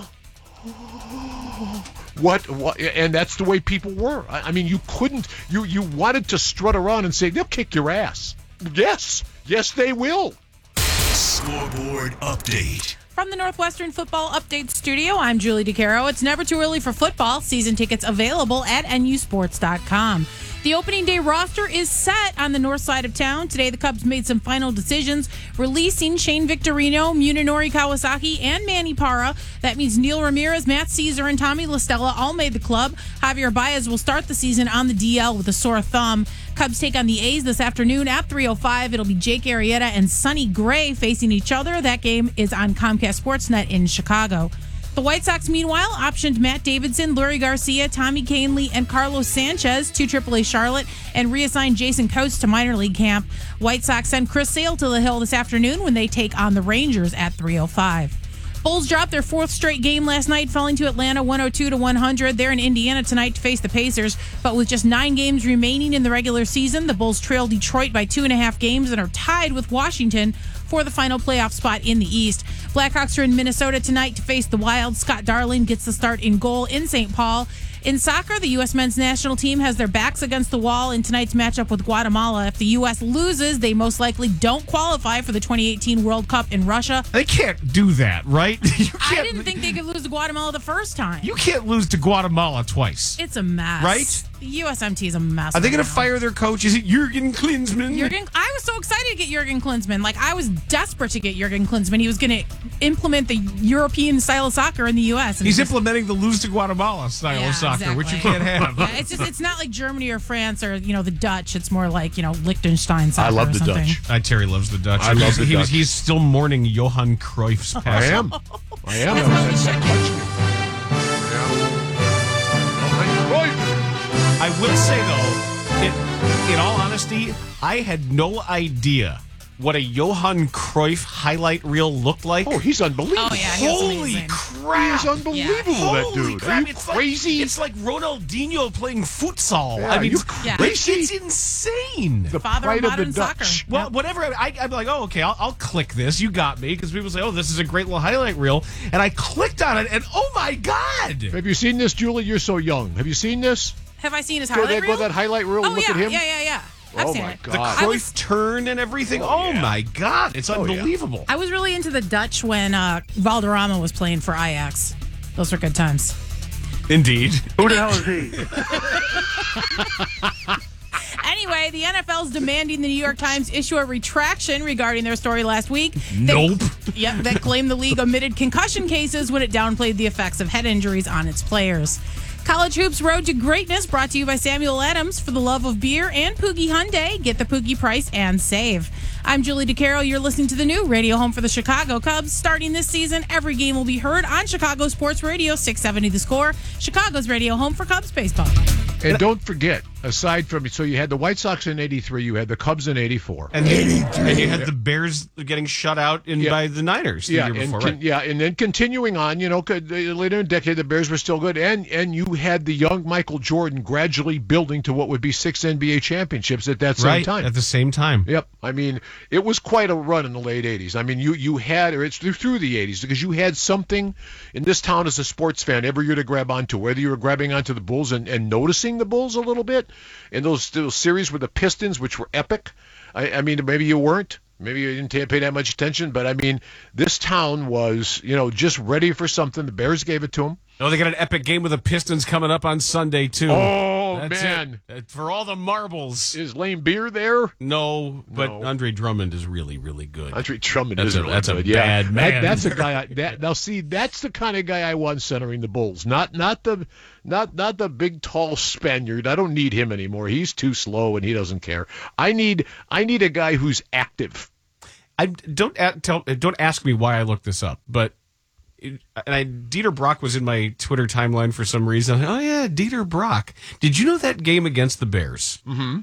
What, what? And that's the way people were. I, I mean, you couldn't. You you wanted to strut around and say they'll kick your ass. Yes, yes, they will. Scoreboard update. From the Northwestern Football Update Studio, I'm Julie DeCaro. It's never too early for football. Season tickets available at N U sports dot com. The opening day roster is set on the north side of town. Today, the Cubs made some final decisions, releasing Shane Victorino, Munenori Kawasaki, and Manny Parra. That means Neil Ramirez, Matt Caesar, and Tommy LaStella all made the club. Javier Baez will start the season on the D L with a sore thumb. Cubs take on the A's this afternoon at three oh five. It'll be Jake Arrieta and Sonny Gray facing each other. That game is on Comcast Sportsnet in Chicago. The White Sox, meanwhile, optioned Matt Davidson, Lurie Garcia, Tommy Kahnle, and Carlos Sanchez to triple A Charlotte and reassigned Jason Coates to minor league camp. White Sox send Chris Sale to the Hill this afternoon when they take on the Rangers at three oh five. Bulls dropped their fourth straight game last night, falling to Atlanta one oh two to one hundred. They're in Indiana tonight to face the Pacers. But with just nine games remaining in the regular season, the Bulls trail Detroit by two and a half games and are tied with Washington for the final playoff spot in the East. Blackhawks are in Minnesota tonight to face the Wild. Scott Darling gets the start in goal in Saint Paul. In soccer, the U S men's national team has their backs against the wall in tonight's matchup with Guatemala. If the U S loses, they most likely don't qualify for the twenty eighteen World Cup in Russia. They can't do that, right? You I can't, didn't think they could lose to Guatemala the first time. you can't lose to Guatemala twice. It's a mess. Right? The U S M T is a mess. Are they right going to now. fire their coach? Is it Jurgen Klinsmann? Jurgen, I was so excited to get Jurgen Klinsmann. Like, I was desperate to get Jurgen Klinsmann. He was going to implement the European style of soccer in the U S. And He's it's just- implementing the lose to Guatemala style Yeah, of soccer, which you exactly. can't have. Yeah, it's just it's not like Germany or France or you know the Dutch. It's more like you know Liechtenstein soccer. I love or the something. Dutch. I, Terry loves the Dutch. I love He's- the he was, Dutch. He's still mourning Johan Cruyff's I passing. am. I am. That's that touched me. I will say, though, it, in all honesty, I had no idea what a Johan Cruyff highlight reel looked like. Oh, he's unbelievable. Oh yeah, he was Holy amazing. crap. He's unbelievable, that Holy dude. crap. Are you it's crazy? Like, it's like Ronaldinho playing futsal. Yeah, I mean, you Yeah. crazy? it's insane. The Father of pride of the modern Dutch. soccer. Well, whatever. I, I'd be like, oh, okay, I'll, I'll click this. You got me. Because people say, oh, this is a great little highlight reel. And I clicked on it, and oh, my God. Have you seen this, Julie? You're so young. Have you seen this? Have I seen his Go highlight that, reel? go that highlight reel oh and look yeah, at him. yeah, yeah, yeah. I've Oh, seen my it. God. The I Cruyff was- turn and everything. Oh, Oh, yeah. my God. It's Oh, yeah. unbelievable. I was really into the Dutch when uh, Valderrama was playing for Ajax. Those were good times. Indeed. Who the hell is he? Anyway, the N F L's demanding the New York Times issue a retraction regarding their story last week. They- Nope. Yep, that claimed the league omitted concussion cases when it downplayed the effects of head injuries on its players. College Hoops Road to Greatness brought to you by Samuel Adams for the love of beer and Poogie Hyundai. Get the Poogie price and save. I'm Julie DeCaro. You're listening to the new radio home for the Chicago Cubs. Starting this season, every game will be heard on Chicago Sports Radio, six seventy The Score, Chicago's radio home for Cubs baseball. And don't forget, aside from so you had the White Sox in eighty-three, you had the Cubs in eighty-four. And, and you had the Bears getting shut out in Yeah. by the Niners the Yeah, year and before. con- right? yeah, and then continuing on, you know, could- uh, later in the decade, the Bears were still good, and and you had the young Michael Jordan gradually building to what would be six N B A championships at that same right, time. at the same time. Yep, I mean, it was quite a run in the late eighties. I mean, you you had, or it's through, through the eighties, because you had something in this town as a sports fan every year to grab onto, whether you were grabbing onto the Bulls and, and noticing the Bulls a little bit, and those, those series with the Pistons, which were epic. I, I mean, maybe you weren't. Maybe you didn't pay that much attention, but I mean, this town was, you know, just ready for something. The Bears gave it to them. Oh, they got an epic game with the Pistons coming up on Sunday, too. Oh, That's man. it. Uh, For all the marbles. Is Lane Beer there? No, but No. Andre Drummond is really, really good. Andre Drummond That's is a- really that's a good. Yeah. bad man. That, that's a guy. I, that now see, that's the kind of guy I want centering the Bulls. Not not the not not the big tall Spaniard. I don't need him anymore. He's too slow and he doesn't care. I need I need a guy who's active. I don't a- tell. Don't ask me why I looked this up, but it, and I Dieter Brock was in my Twitter timeline for some reason. Oh yeah, Dieter Brock. Did you know that game against the Bears Mm-hmm.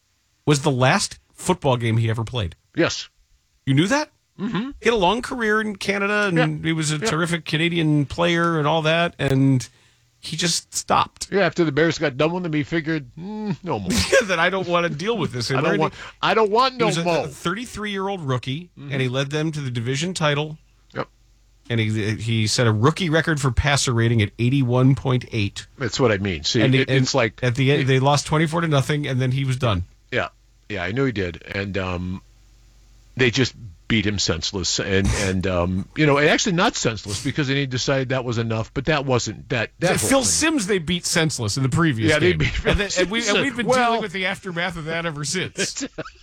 was the last football game he ever played? Yes. You knew that? Mm-hmm. He had a long career in Canada, and Yeah. he was a Yeah. terrific Canadian player and all that, and he just stopped. Yeah. After the Bears got done with him, he figured mm, no more. That I don't want to deal with this. I don't want. I don't want He no was a more. thirty-three-year-old rookie, Mhm. and he led them to the division title. Yep. And he he set a rookie record for passer rating at eighty-one point eight. That's what I mean. See, and he- it, and it's like at the end they lost twenty-four to nothing, and then he was done. yeah, yeah. I knew he did, and um, they just beat him senseless, and and um, you know, actually not senseless because then he decided that was enough, but that wasn't that. that whole Phil thing. Sims they beat senseless in the previous Yeah, they game. beat Phil and, then, and, we, and Sims. we've been Well- dealing with the aftermath of that ever since.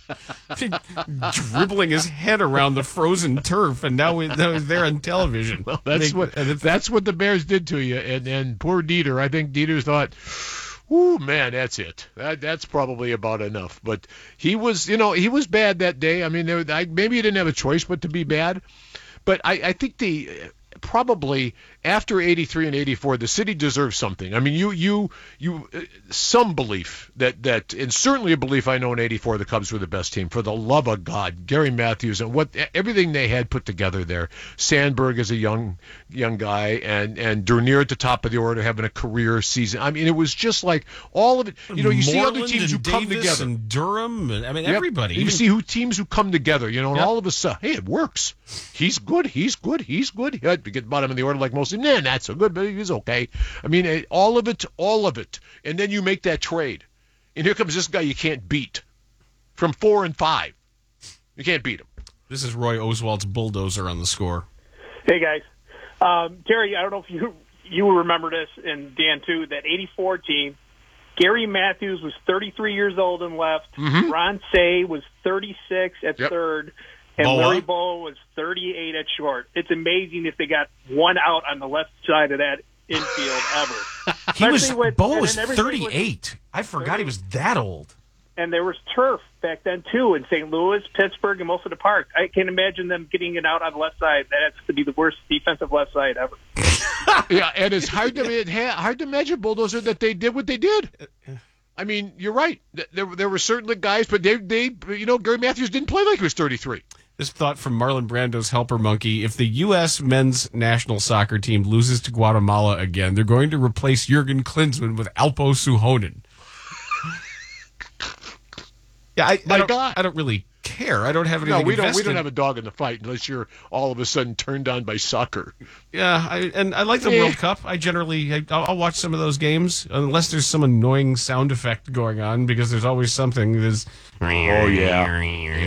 Dribbling his head around the frozen turf, and now we, now they're on television. Well, that's They- what and it's- that's what the Bears did to you, and and poor Dieter. I think Dieter thought, "Ooh, man, that's it. That that's probably about enough." But he was, you know, he was bad that day. I mean, there, I, maybe he didn't have a choice but to be bad. But I, I think the probably after eighty-three and eighty-four, the city deserves something. I mean, you, you, you, uh, some belief that, that, and certainly a belief I know in eighty-four the Cubs were the best team. For the love of God, Gary Matthews and what everything they had put together there. Sandberg as a young, young guy, and and Dernier at the top of the order having a career season. I mean, it was just like all of it. You know, you see other Moreland teams who and come Davis together. and Durham. And, I mean, Yep. everybody. You Even- see who teams who come together, you know, and Yep. all of a sudden, hey, it works. He's good. He's good. He's good. Yeah, we get bottom of the order like most of them. Nah, not so good, but he's okay. I mean, eh, all of it, all of it. And then you make that trade. And here comes this guy you can't beat from four and five. You can't beat him. This is Roy Oswald's bulldozer on the score. Hey, guys. Um, Terry, I don't know if you you remember this, and Dan, too, that eighty-four team, Gary Matthews was thirty-three years old and left. Mm-hmm. Ron Say was thirty-six at Yep. third. And Boa. Larry Boa was thirty-eight at short. It's amazing if they got one out on the left side of that infield ever. He was, Especially with- Bo and was then everybody was- thirty-eight. I forgot he was that old. And there was turf back then, too, in Saint Louis, Pittsburgh, and most of the park. I can't imagine them getting it out on the left side. That has to be the worst defensive left side ever. Yeah, and it's hard to it ha- hard to imagine, Bulldozer, that they did what they did. I mean, you're right. There, there were certainly guys, but they, they, you know, Gary Matthews didn't play like he was thirty-three. This thought from Marlon Brando's helper monkey. If the U S men's national soccer team loses to Guatemala again, they're going to replace Jurgen Klinsmann with Alpo Suhonen. Yeah, I, My I, don't, God. I don't really care. I don't have anything No, we don't. We invested. don't have a dog in the fight unless you're all of a sudden turned on by soccer. Yeah, I, and I like the Eh. World Cup. I generally, I, I'll, I'll watch some of those games unless there's some annoying sound effect going on, because there's always something that's. Oh yeah,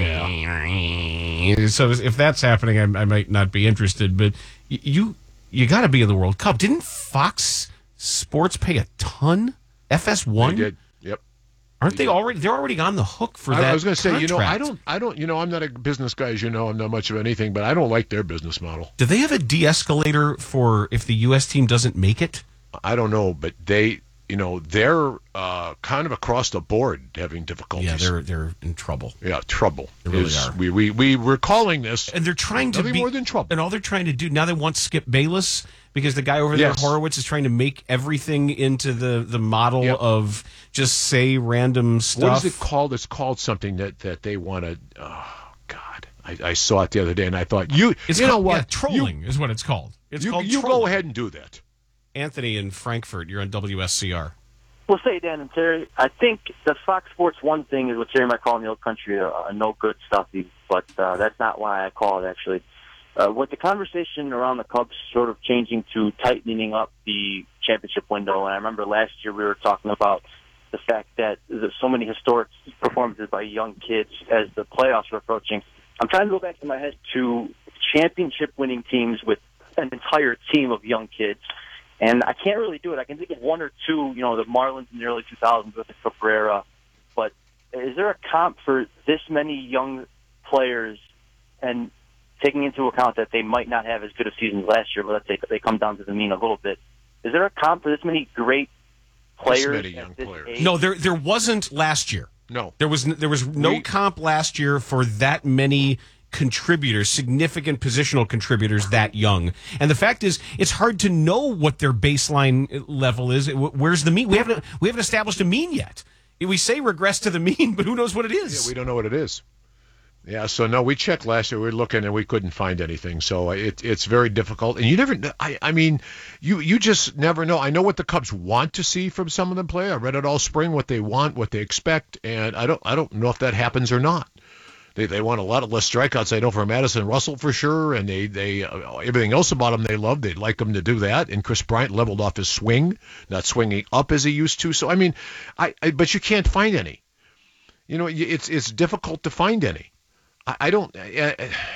yeah. So if that's happening, I, I might not be interested. But y- you, you got to be in the World Cup. Didn't Fox Sports pay a ton? F S one They did. Yep. Aren't they already? They're already on the hook for I, that. I was going to say, you know, I contract. don't, I don't, you know, I'm not a business guy, as you know, I'm not much of anything, but I don't like their business model. Do they have a de-escalator for if the U S team doesn't make it? I don't know, but they, you know, they're uh, kind of across the board having difficulties. Yeah, they're they're in trouble. Yeah, trouble. They really is- are. We we we were calling this, And they're trying to nothing be more than trouble. And all they're trying to do now, they want Skip Bayless, because the guy over there, Yes. Horowitz, is trying to make everything into the the model Yep. of just say random stuff. What is it called? It's called something that, that they want to. Oh God, I, I saw it the other day, and I thought you. It's you know called, what? yeah, trolling is what it's called. It's you, called you trolling. go ahead and do that. Anthony in Frankfurt, you're on W S C R. Well, say, Dan and Terry, I think the Fox Sports One thing is what Terry might call in the old country a, a no-good stuffy, but uh, that's not why I call it, actually. Uh, with the conversation around the Cubs sort of changing to tightening up the championship window, and I remember last year we were talking about the fact that there's so many historic performances by young kids as the playoffs were approaching. I'm trying to go back in my head to championship-winning teams with an entire team of young kids. And I can't really do it. I can think of one or two, you know, the Marlins in the early two thousands with the Cabrera. But is there a comp for this many young players, and taking into account that they might not have as good of seasons last year, but let's say they come down to the mean a little bit. Is there a comp for this many great players? many young at this players. age? No, there there wasn't last year. No, there was n- there was no We- comp last year for that many contributors, significant positional contributors that young. And the fact is, it's hard to know what their baseline level is. Wh- Where's the mean? We haven't we haven't established a mean yet. We say regress to the mean, but who knows what it is? Yeah, we don't know what it is. Yeah, so no, we checked last year. We were looking and we couldn't find anything. So it, it's very difficult. And you never, kn- I, I mean, you you just never know. I know what the Cubs want to see from some of them play. I read it all spring, what they want, what they expect, and I don't I don't know if that happens or not. They they want a lot of less strikeouts. I know for Madison Russell for sure, and they they uh, everything else about him they love. They'd like him to do that. And Chris Bryant leveled off his swing, not swinging up as he used to. So I mean, I, I but you can't find any. You know, it's it's difficult to find any. I, I don't, uh,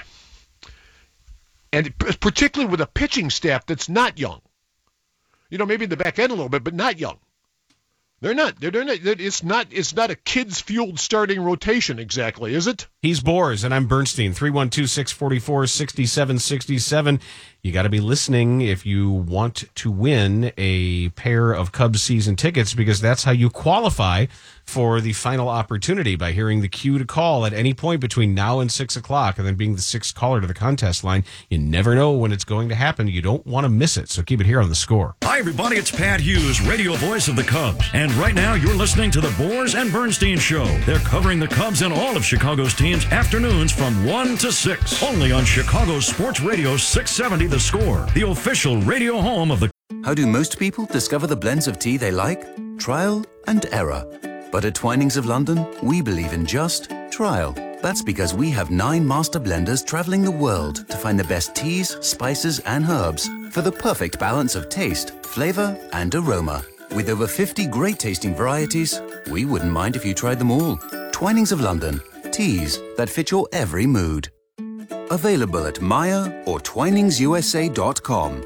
and particularly with a pitching staff that's not young. You know, maybe in the back end a little bit, but not young. They're not. They're, they're not. It's not. It's not a kids-fueled starting rotation exactly, is it? He's Boers, and I'm Bernstein. three one two, six four four, six seven six seven. You got to be listening if you want to win a pair of Cubs season tickets, because that's how you qualify for the final opportunity, by hearing the cue to call at any point between now and six o'clock, and then being the sixth caller to the contest line. You never know when it's going to happen. You don't want to miss it, so keep it here on The Score. Hi, everybody. It's Pat Hughes, radio voice of the Cubs. And right now, you're listening to the Boers and Bernstein Show. They're covering the Cubs and all of Chicago's teams afternoons from one to six. Only on Chicago's Sports Radio six seventy The Score, the official radio home of the... How do most people discover the blends of tea they like? Trial and error. But at Twinings of London, we believe in just trial. That's because we have nine master blenders traveling the world to find the best teas, spices, and herbs for the perfect balance of taste, flavor, and aroma. With over fifty great tasting varieties, we wouldn't mind if you tried them all. Twinings of London. Teas that fit your every mood. Available at Maya or Twinings U S A dot com.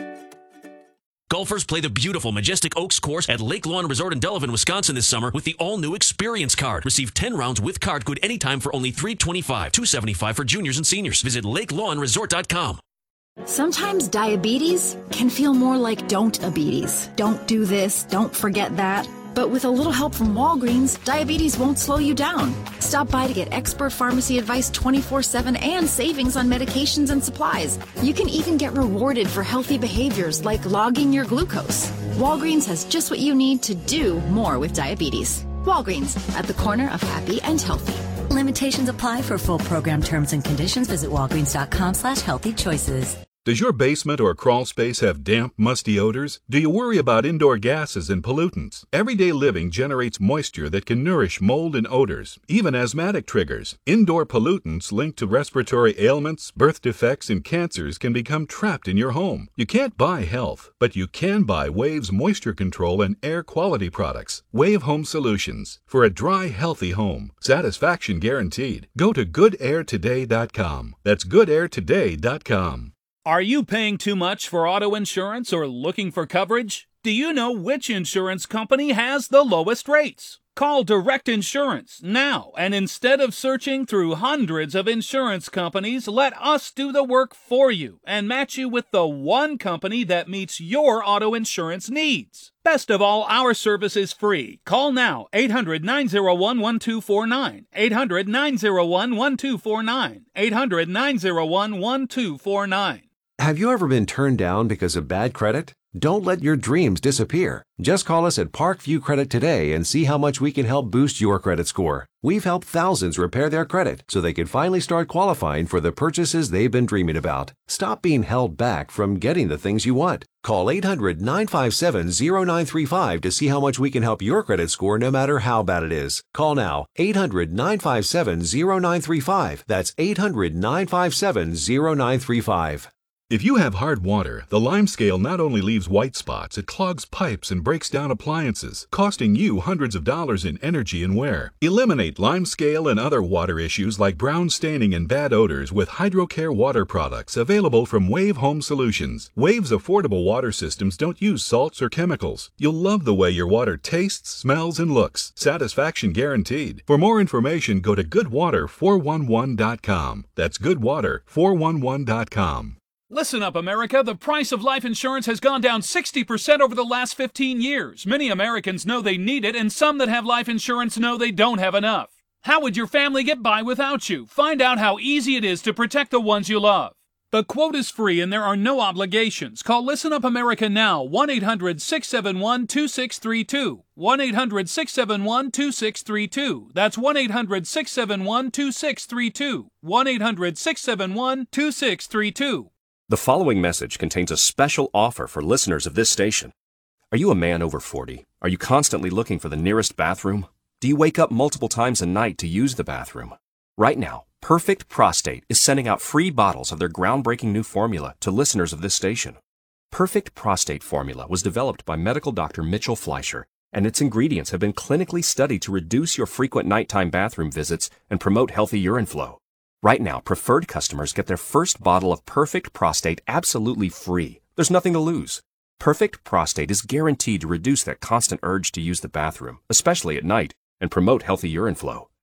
Golfers play the beautiful Majestic Oaks course at Lake Lawn Resort in Delavan, Wisconsin this summer with the all-new Experience Card. Receive ten rounds with card good anytime for only three hundred twenty-five dollars, two hundred seventy-five dollars for juniors and seniors. Visit lake lawn resort dot com. Sometimes diabetes can feel more like don't-abetes. Don't do this, don't forget that. But with a little help from Walgreens, diabetes won't slow you down. Stop by to get expert pharmacy advice twenty-four seven and savings on medications and supplies. You can even get rewarded for healthy behaviors like logging your glucose. Walgreens has just what you need to do more with diabetes. Walgreens, at the corner of happy and healthy. Limitations apply. For full program terms and conditions, visit walgreens.com slash healthy choices. Does your basement or crawl space have damp, musty odors? Do you worry about indoor gases and pollutants? Everyday living generates moisture that can nourish mold and odors, even asthmatic triggers. Indoor pollutants linked to respiratory ailments, birth defects, and cancers can become trapped in your home. You can't buy health, but you can buy Wave's moisture control and air quality products. Wave Home Solutions. For a dry, healthy home. Satisfaction guaranteed. Go to good air today dot com. That's good air today dot com. Are you paying too much for auto insurance or looking for coverage? Do you know which insurance company has the lowest rates? Call Direct Insurance now, and instead of searching through hundreds of insurance companies, let us do the work for you and match you with the one company that meets your auto insurance needs. Best of all, our service is free. Call now, eight hundred, nine oh one, one two four nine, eight hundred, nine oh one, one two four nine, eight hundred, nine oh one, one two four nine. Have you ever been turned down because of bad credit? Don't let your dreams disappear. Just call us at Parkview Credit today and see how much we can help boost your credit score. We've helped thousands repair their credit so they can finally start qualifying for the purchases they've been dreaming about. Stop being held back from getting the things you want. Call eight hundred, nine five seven, oh nine three five to see how much we can help your credit score no matter how bad it is. Call now, eight hundred, nine five seven, oh nine three five. That's eight hundred, nine five seven, oh nine three five. If you have hard water, the Limescale not only leaves white spots, it clogs pipes and breaks down appliances, costing you hundreds of dollars in energy and wear. Eliminate Limescale and other water issues like brown staining and bad odors with HydroCare water products available from Wave Home Solutions. Wave's affordable water systems don't use salts or chemicals. You'll love the way your water tastes, smells, and looks. Satisfaction guaranteed. For more information, go to good water four one one dot com. That's good water four one one dot com. Listen up, America. The price of life insurance has gone down sixty percent over the last fifteen years. Many Americans know they need it, and some that have life insurance know they don't have enough. How would your family get by without you? Find out how easy it is to protect the ones you love. The quote is free and there are no obligations. Call Listen Up America now, one eight hundred, six seven one, two six three two. one eight hundred, six seven one, two six three two. That's one eight hundred, six seven one, two six three two. one eight hundred, six seven one, two six three two. The following message contains a special offer for listeners of this station. Are you a man over forty? Are you constantly looking for the nearest bathroom? Do you wake up multiple times a night to use the bathroom? Right now, Perfect Prostate is sending out free bottles of their groundbreaking new formula to listeners of this station. Perfect Prostate formula was developed by medical doctor Mitchell Fleischer, and its ingredients have been clinically studied to reduce your frequent nighttime bathroom visits and promote healthy urine flow. Right now, preferred customers get their first bottle of Perfect Prostate absolutely free. There's nothing to lose. Perfect Prostate is guaranteed to reduce that constant urge to use the bathroom, especially at night, and promote healthy urine flow.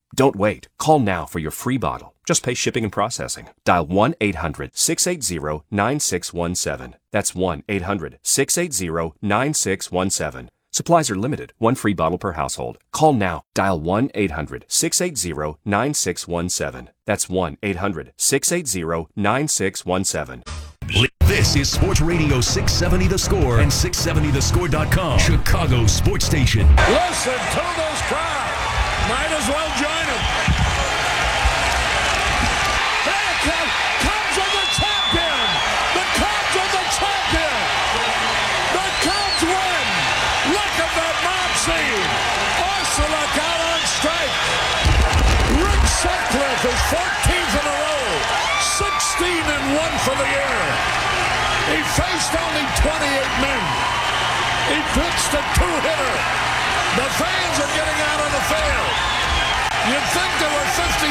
Don't wait. Call now for your free bottle. Just pay shipping and processing. Dial one eight hundred six eight zero nine six one seven. That's one eight hundred six eight zero nine six one seven. Supplies are limited. One free bottle per household. Call now. Dial one eight hundred six eight zero nine six one seven. That's one eight hundred six eight zero nine six one seven. This is Sports Radio six seventy The Score and six seventy the score dot com, Chicago sports station. Listen to those crowds. Might as well join them. Here it comes. Cubs are the champion. The Cubs are the champion. The Cubs win. Look at that mob scene. Ursula got on strike. Rick Sutcliffe is fourteenth in a row. sixteen and one for the year. He faced only twenty-eight men. He pitched a two-hitter. The fans are getting out on the field. You'd think there were fifty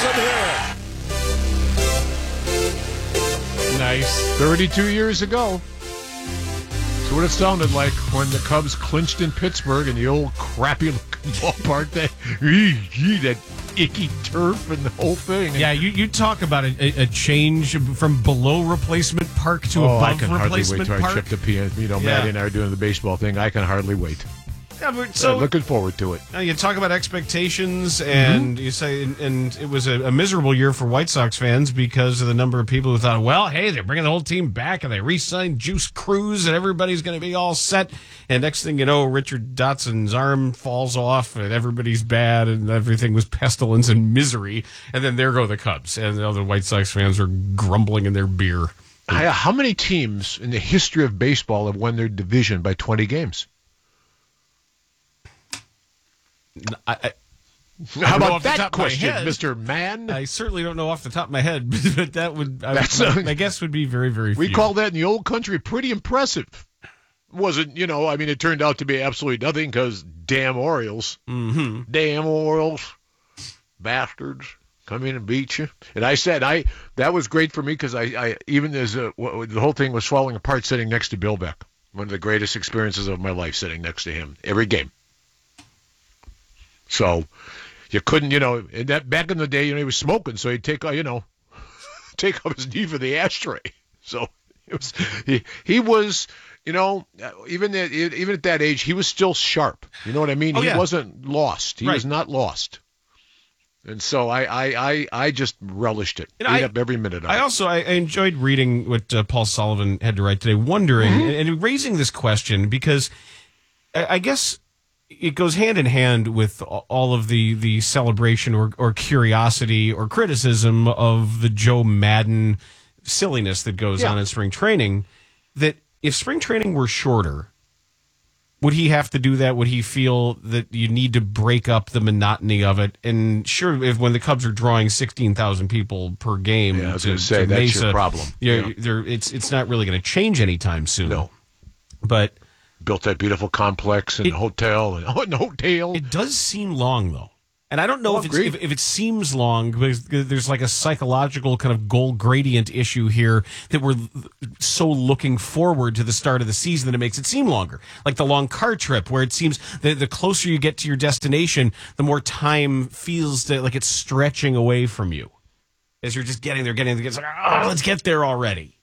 thousand here. Nice. thirty-two years ago. That's what it sounded like when the Cubs clinched in Pittsburgh in the old crappy-looking ballpark. That, that icky turf and the whole thing. Yeah, you, you talk about a, a change from below replacement park to oh, above I can hardly wait replacement till park. I trip the piano. You know, Yeah. Maddie and I are doing the baseball thing. I can hardly wait. Yeah, but so Uh, looking forward to it. uh, you talk about expectations, and you say, and, and it was a, a miserable year for White Sox fans because of the number of people who thought, well, hey, they're bringing the whole team back, and they re-signed Juice Cruz, and everybody's going to be all set. And next thing you know, Richard Dotson's arm falls off, and everybody's bad, and everything was pestilence and misery. And then there go the Cubs, and all the White Sox fans are grumbling in their beer. I, how many teams in the history of baseball have won their division by twenty games? I, I, How I don't know about off the top that of my question, head. Mister Mann? I certainly don't know off the top of my head, but that would, I, That's my, a- my guess would be very, very We few. call that in the old country pretty impressive. Wasn't, you know, I mean, it turned out to be absolutely nothing because damn Orioles. Mm-hmm. Damn Orioles. Bastards. Come in and beat you. And I said, I that was great for me because I, I, even as a, w- the whole thing was falling apart sitting next to Bill Beck. One of the greatest experiences of my life sitting next to him. Every game. So you couldn't, you know, and that back in the day, you know, he was smoking, so he'd take, uh, you know, take off his knee for the ashtray. So it was, he, he was, you know, even at, even at that age, he was still sharp. You know what I mean? Oh, he yeah. wasn't lost. He Right. was not lost. And so I, I, I, I just relished it. And Ate I- up every minute of I it. also I, I enjoyed reading what uh, Paul Sullivan had to write today, wondering and, and raising this question because I, I guess it goes hand in hand with all of the, the celebration or, or curiosity or criticism of the Joe Madden silliness that goes Yeah. on in spring training. That if spring training were shorter, would he have to do that? Would he feel that you need to break up the monotony of it? And sure, if when the Cubs are drawing sixteen thousand people per game, Yeah, I was to, gonna say, to that's Mesa, your problem. you're- Yeah. they're- it's it's not really going to change anytime soon. No. But Built that beautiful complex and It- hotel and, oh, and hotel. it does seem long, though. And I don't know Oh, if, it's, agreed. if if it seems long because there's like a psychological kind of goal gradient issue here that we're so looking forward to the start of the season that it makes it seem longer. Like the long car trip where it seems that the closer you get to your destination, the more time feels that, like it's stretching away from you as you're just getting there, getting there. It's like, oh, let's get there already.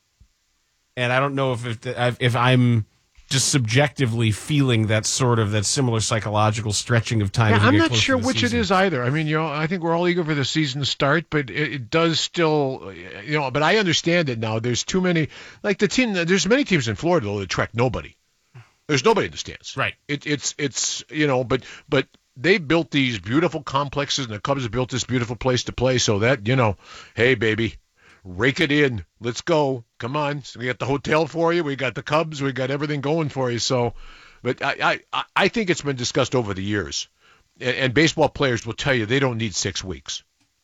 And I don't know if if, if I'm just subjectively feeling that sort of that similar psychological stretching of time. Yeah, as we I'm get not closer sure to the which season. it is either. I mean, you know, I think we're all eager for the season to start, but it, it does still, you know, but I understand it now. There's too many, like the team, there's many teams in Florida, though, that attract nobody. There's nobody in the stands. Right. It, it's, it's, you know, but, but they built these beautiful complexes, and the Cubs have built this beautiful place to play, so that, you know, hey, baby, rake it in. Let's go. Come on. So we got the hotel for you. We got the Cubs. We got everything going for you. So, but I, I, I think it's been discussed over the years. And, and baseball players will tell you they don't need six weeks.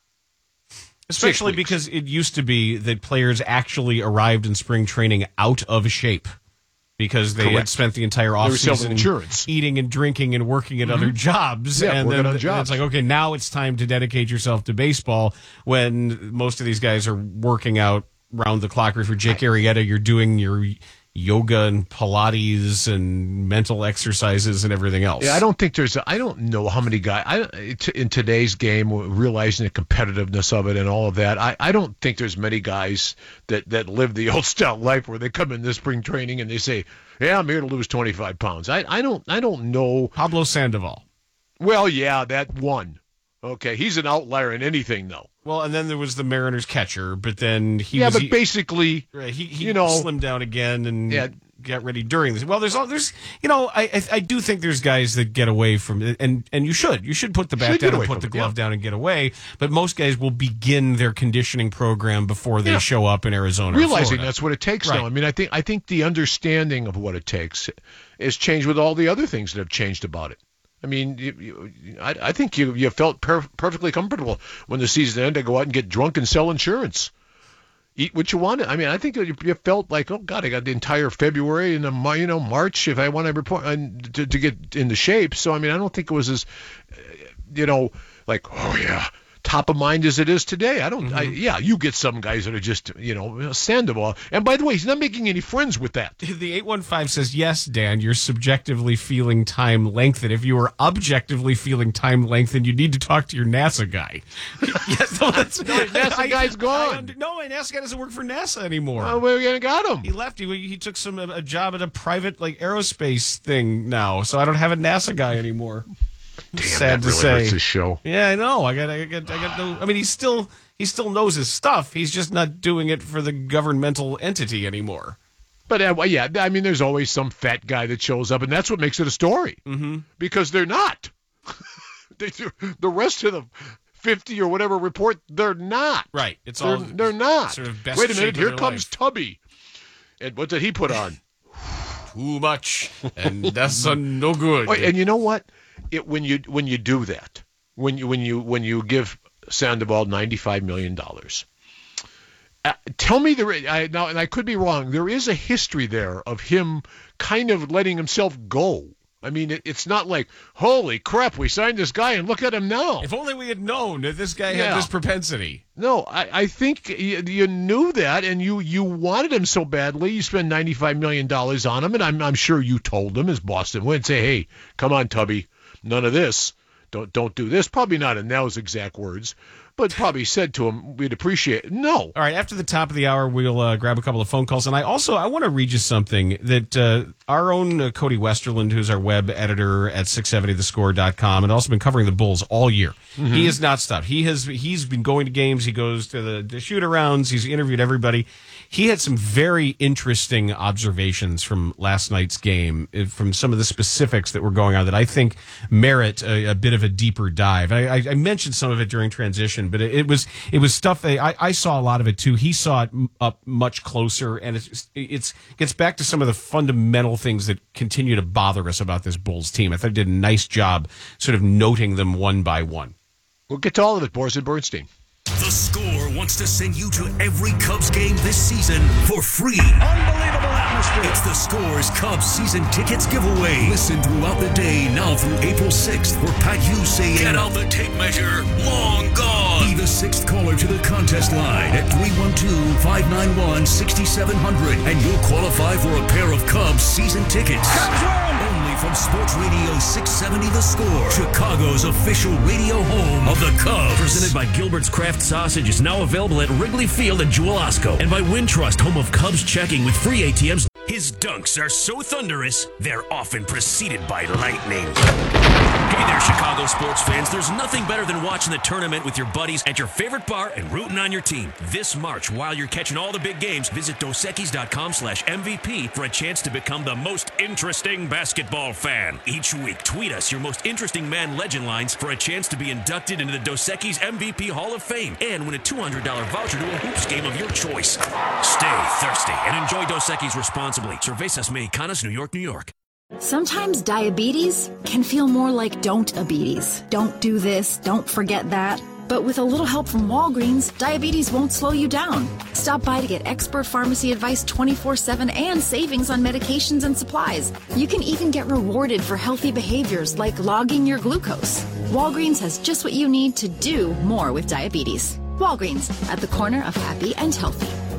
Especially Six weeks. because it used to be that players actually arrived in spring training out of shape because they had Correct. spent the entire They were selling offseason insurance. eating and drinking and working at other jobs. Yeah, and working then on th- jobs. it's like, okay, now it's time to dedicate yourself to baseball when most of these guys are working out round the clock. Or for Jake Arrieta, you're doing your yoga and Pilates and mental exercises and everything else. Yeah, I don't think there's. A, I don't know how many guys I, in today's game, realizing the competitiveness of it and all of that. I, I don't think there's many guys that, that live the old style life where they come in this spring training and they say, "Yeah, I'm here to lose twenty-five pounds." I, I don't. I don't know. Pablo Sandoval. Well, yeah, that one. Okay, he's an outlier in anything, though. Well, and then there was the Mariners catcher, but then he yeah, was... but he, basically, right, he, he you know, slimmed down again and yeah. got ready during this. Well, there's all there's you know, I, I I do think there's guys that get away from it, and and you should you should put the bat down and put the glove it, yeah. down and get away. But most guys will begin their conditioning program before they yeah. show up in Arizona, realizing or that's what it takes right. now. I mean, I think I think the understanding of what it takes has changed with all the other things that have changed about it. I mean, you, you, I, I think you you felt per- perfectly comfortable when the season ended to go out and get drunk and sell insurance. Eat what you wanted. I mean, I think you, you felt like, oh, God, I got the entire February and, the, you know, March if I want to report and to, to get into shape. So, I mean, I don't think it was as, you know, like, oh, yeah, top of mind as it is today. I don't, mm-hmm. I, yeah, you get some guys that are just, you know, Sandoval. And by the way, he's not making any friends with that. The eight one five says, yes, Dan, you're subjectively feeling time lengthened. If you were objectively feeling time lengthened, you need to talk to your NASA guy. yes, no, that's, no, NASA I, guy's gone. I, no, my NASA guy doesn't work for NASA anymore. Well, we're going to got him. He left. He, he took some a job at a private, like, aerospace thing now, so I don't have a NASA guy anymore. Damn, sad that to really say. hurts his show. Yeah, I know. I got, I got, I got no. I mean, he still, he still knows his stuff. He's just not doing it for the governmental entity anymore. But uh, well, yeah, I mean, there's always some fat guy that shows up, and that's what makes it a story. Mm-hmm. Because they're not. they, the rest of the fifty or whatever report, they're not. Right. It's they're, all. They're not. Sort of best Wait a minute. shape of Here their comes life. Tubby. And what did he put on? Too much, and that's uh, no good. Oh, and you know what? It when you when you do that, when you when you when you give Sandoval ninety-five million dollars, uh, tell me the I, now, and I could be wrong. There is a history there of him kind of letting himself go. I mean, it, it's not like, holy crap, we signed this guy and look at him now. If only we had known that this guy Yeah. had this propensity. No, I, I think you, you knew that, and you, you wanted him so badly. You spent ninety-five million dollars on him, and I'm I'm sure you told him as Boston went, say, hey, come on, Tubby, none of this. Don't don't do this. Probably not in those exact words, but probably said to him, we'd appreciate it. No. All right, after the top of the hour, we'll uh, grab a couple of phone calls. And I also, I want to read you something that uh, our own uh, Cody Westerland, who's our web editor at six seventy the score dot com, and also been covering the Bulls all year. Mm-hmm. He has not stopped. He has, he's been going to games. He goes to the, the shoot-arounds. He's interviewed everybody. He had some very interesting observations from last night's game, from some of the specifics that were going on that I think merit a, a bit of a deeper dive. I, I, I mentioned some of it during transition, but it, it was it was stuff that I, I saw a lot of it too. He saw it up much closer, and it's it's gets back to some of the fundamental things that continue to bother us about this Bulls team. I thought he did a nice job sort of noting them one by one. We'll get to all of it, Boris and Bernstein. The Score wants to send you to every Cubs game this season for free. Unbelievable atmosphere. It's the Score's Cubs season tickets giveaway. Listen throughout the day now through April sixth for Pat Hughes saying, "Get out the tape measure, long gone." Be the sixth caller to the contest line at three one two, five nine one, six seven zero zero and you'll qualify for a pair of Cubs season tickets. Cubs win! Only from Sports Radio six seventy The Score, Chicago's official radio home of the Cubs. Presented by Gilbert's Craft Sausage is now available at Wrigley Field and Jewel Osco. And by Wintrust, home of Cubs checking with free A T Ms. His dunks are so thunderous, they're often preceded by lightning. Hey there, Chicago sports fans. There's nothing better than watching the tournament with your buddies at your favorite bar and rooting on your team. This March, while you're catching all the big games, visit Dos Equis dot com slash M V P for a chance to become the most interesting basketball fan. Each week, tweet us your most interesting man legend lines for a chance to be inducted into the Dos Equis M V P Hall of Fame and win a two hundred dollars voucher to a hoops game of your choice. Stay thirsty and enjoy Dos Equis responsibly. Cervezas Mexicanas, New York, New York. Sometimes diabetes can feel more like don't-abetes. Don't do this, don't forget that. But with a little help from Walgreens, diabetes won't slow you down. Stop by to get expert pharmacy advice twenty-four seven and savings on medications and supplies. You can even get rewarded for healthy behaviors like logging your glucose. Walgreens has just what you need to do more with diabetes. Walgreens, at the corner of happy and healthy.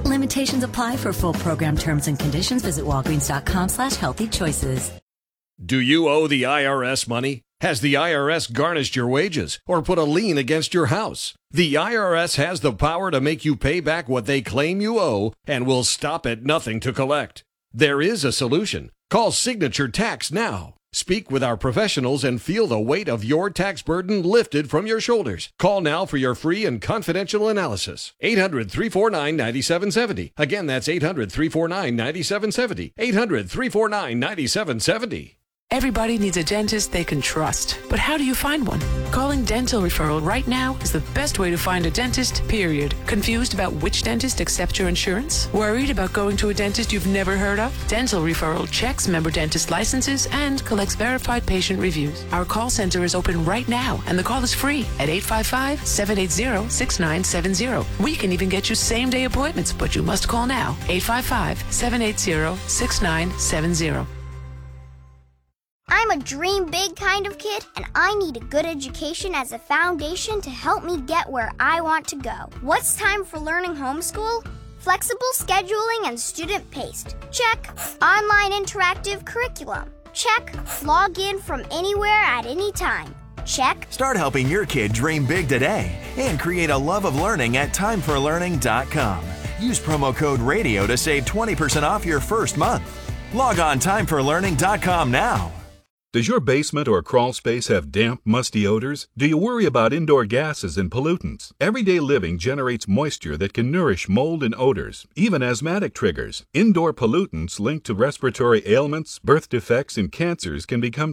Limitations apply. For full program terms and conditions, visit walgreens.com slash healthy choices. Do you owe the I R S money? Has the I R S garnished your wages or put a lien against your house? The I R S has the power to make you pay back what they claim you owe and will stop at nothing to collect. There is a solution. Call Signature Tax now. Speak with our professionals and feel the weight of your tax burden lifted from your shoulders. Call now for your free and confidential analysis. eight hundred, three four nine, nine seven seven zero. Again, that's eight hundred, three four nine, nine seven seven zero. eight hundred, three four nine, nine seven seven zero. Everybody needs a dentist they can trust. But how do you find one? Calling Dental Referral right now is the best way to find a dentist, period. Confused about which dentist accepts your insurance? Worried about going to a dentist you've never heard of? Dental Referral checks member dentist licenses and collects verified patient reviews. Our call center is open right now, and the call is free at eight five five, seven eight zero, six nine seven zero. We can even get you same-day appointments, but you must call now. eight five five, seven eight zero, six nine seven zero. I'm a dream big kind of kid, and I need a good education as a foundation to help me get where I want to go. What's Time for Learning homeschool? Flexible scheduling and student-paced. Check. Online interactive curriculum. Check. Log in from anywhere at any time. Check. Start helping your kid dream big today and create a love of learning at time for learning dot com. Use promo code RADIO to save twenty percent off your first month. Log on time for learning dot com now. Does your basement or crawl space have damp, musty odors? Do you worry about indoor gases and pollutants? Everyday living generates moisture that can nourish mold and odors, even asthmatic triggers. Indoor pollutants linked to respiratory ailments, birth defects, and cancers can become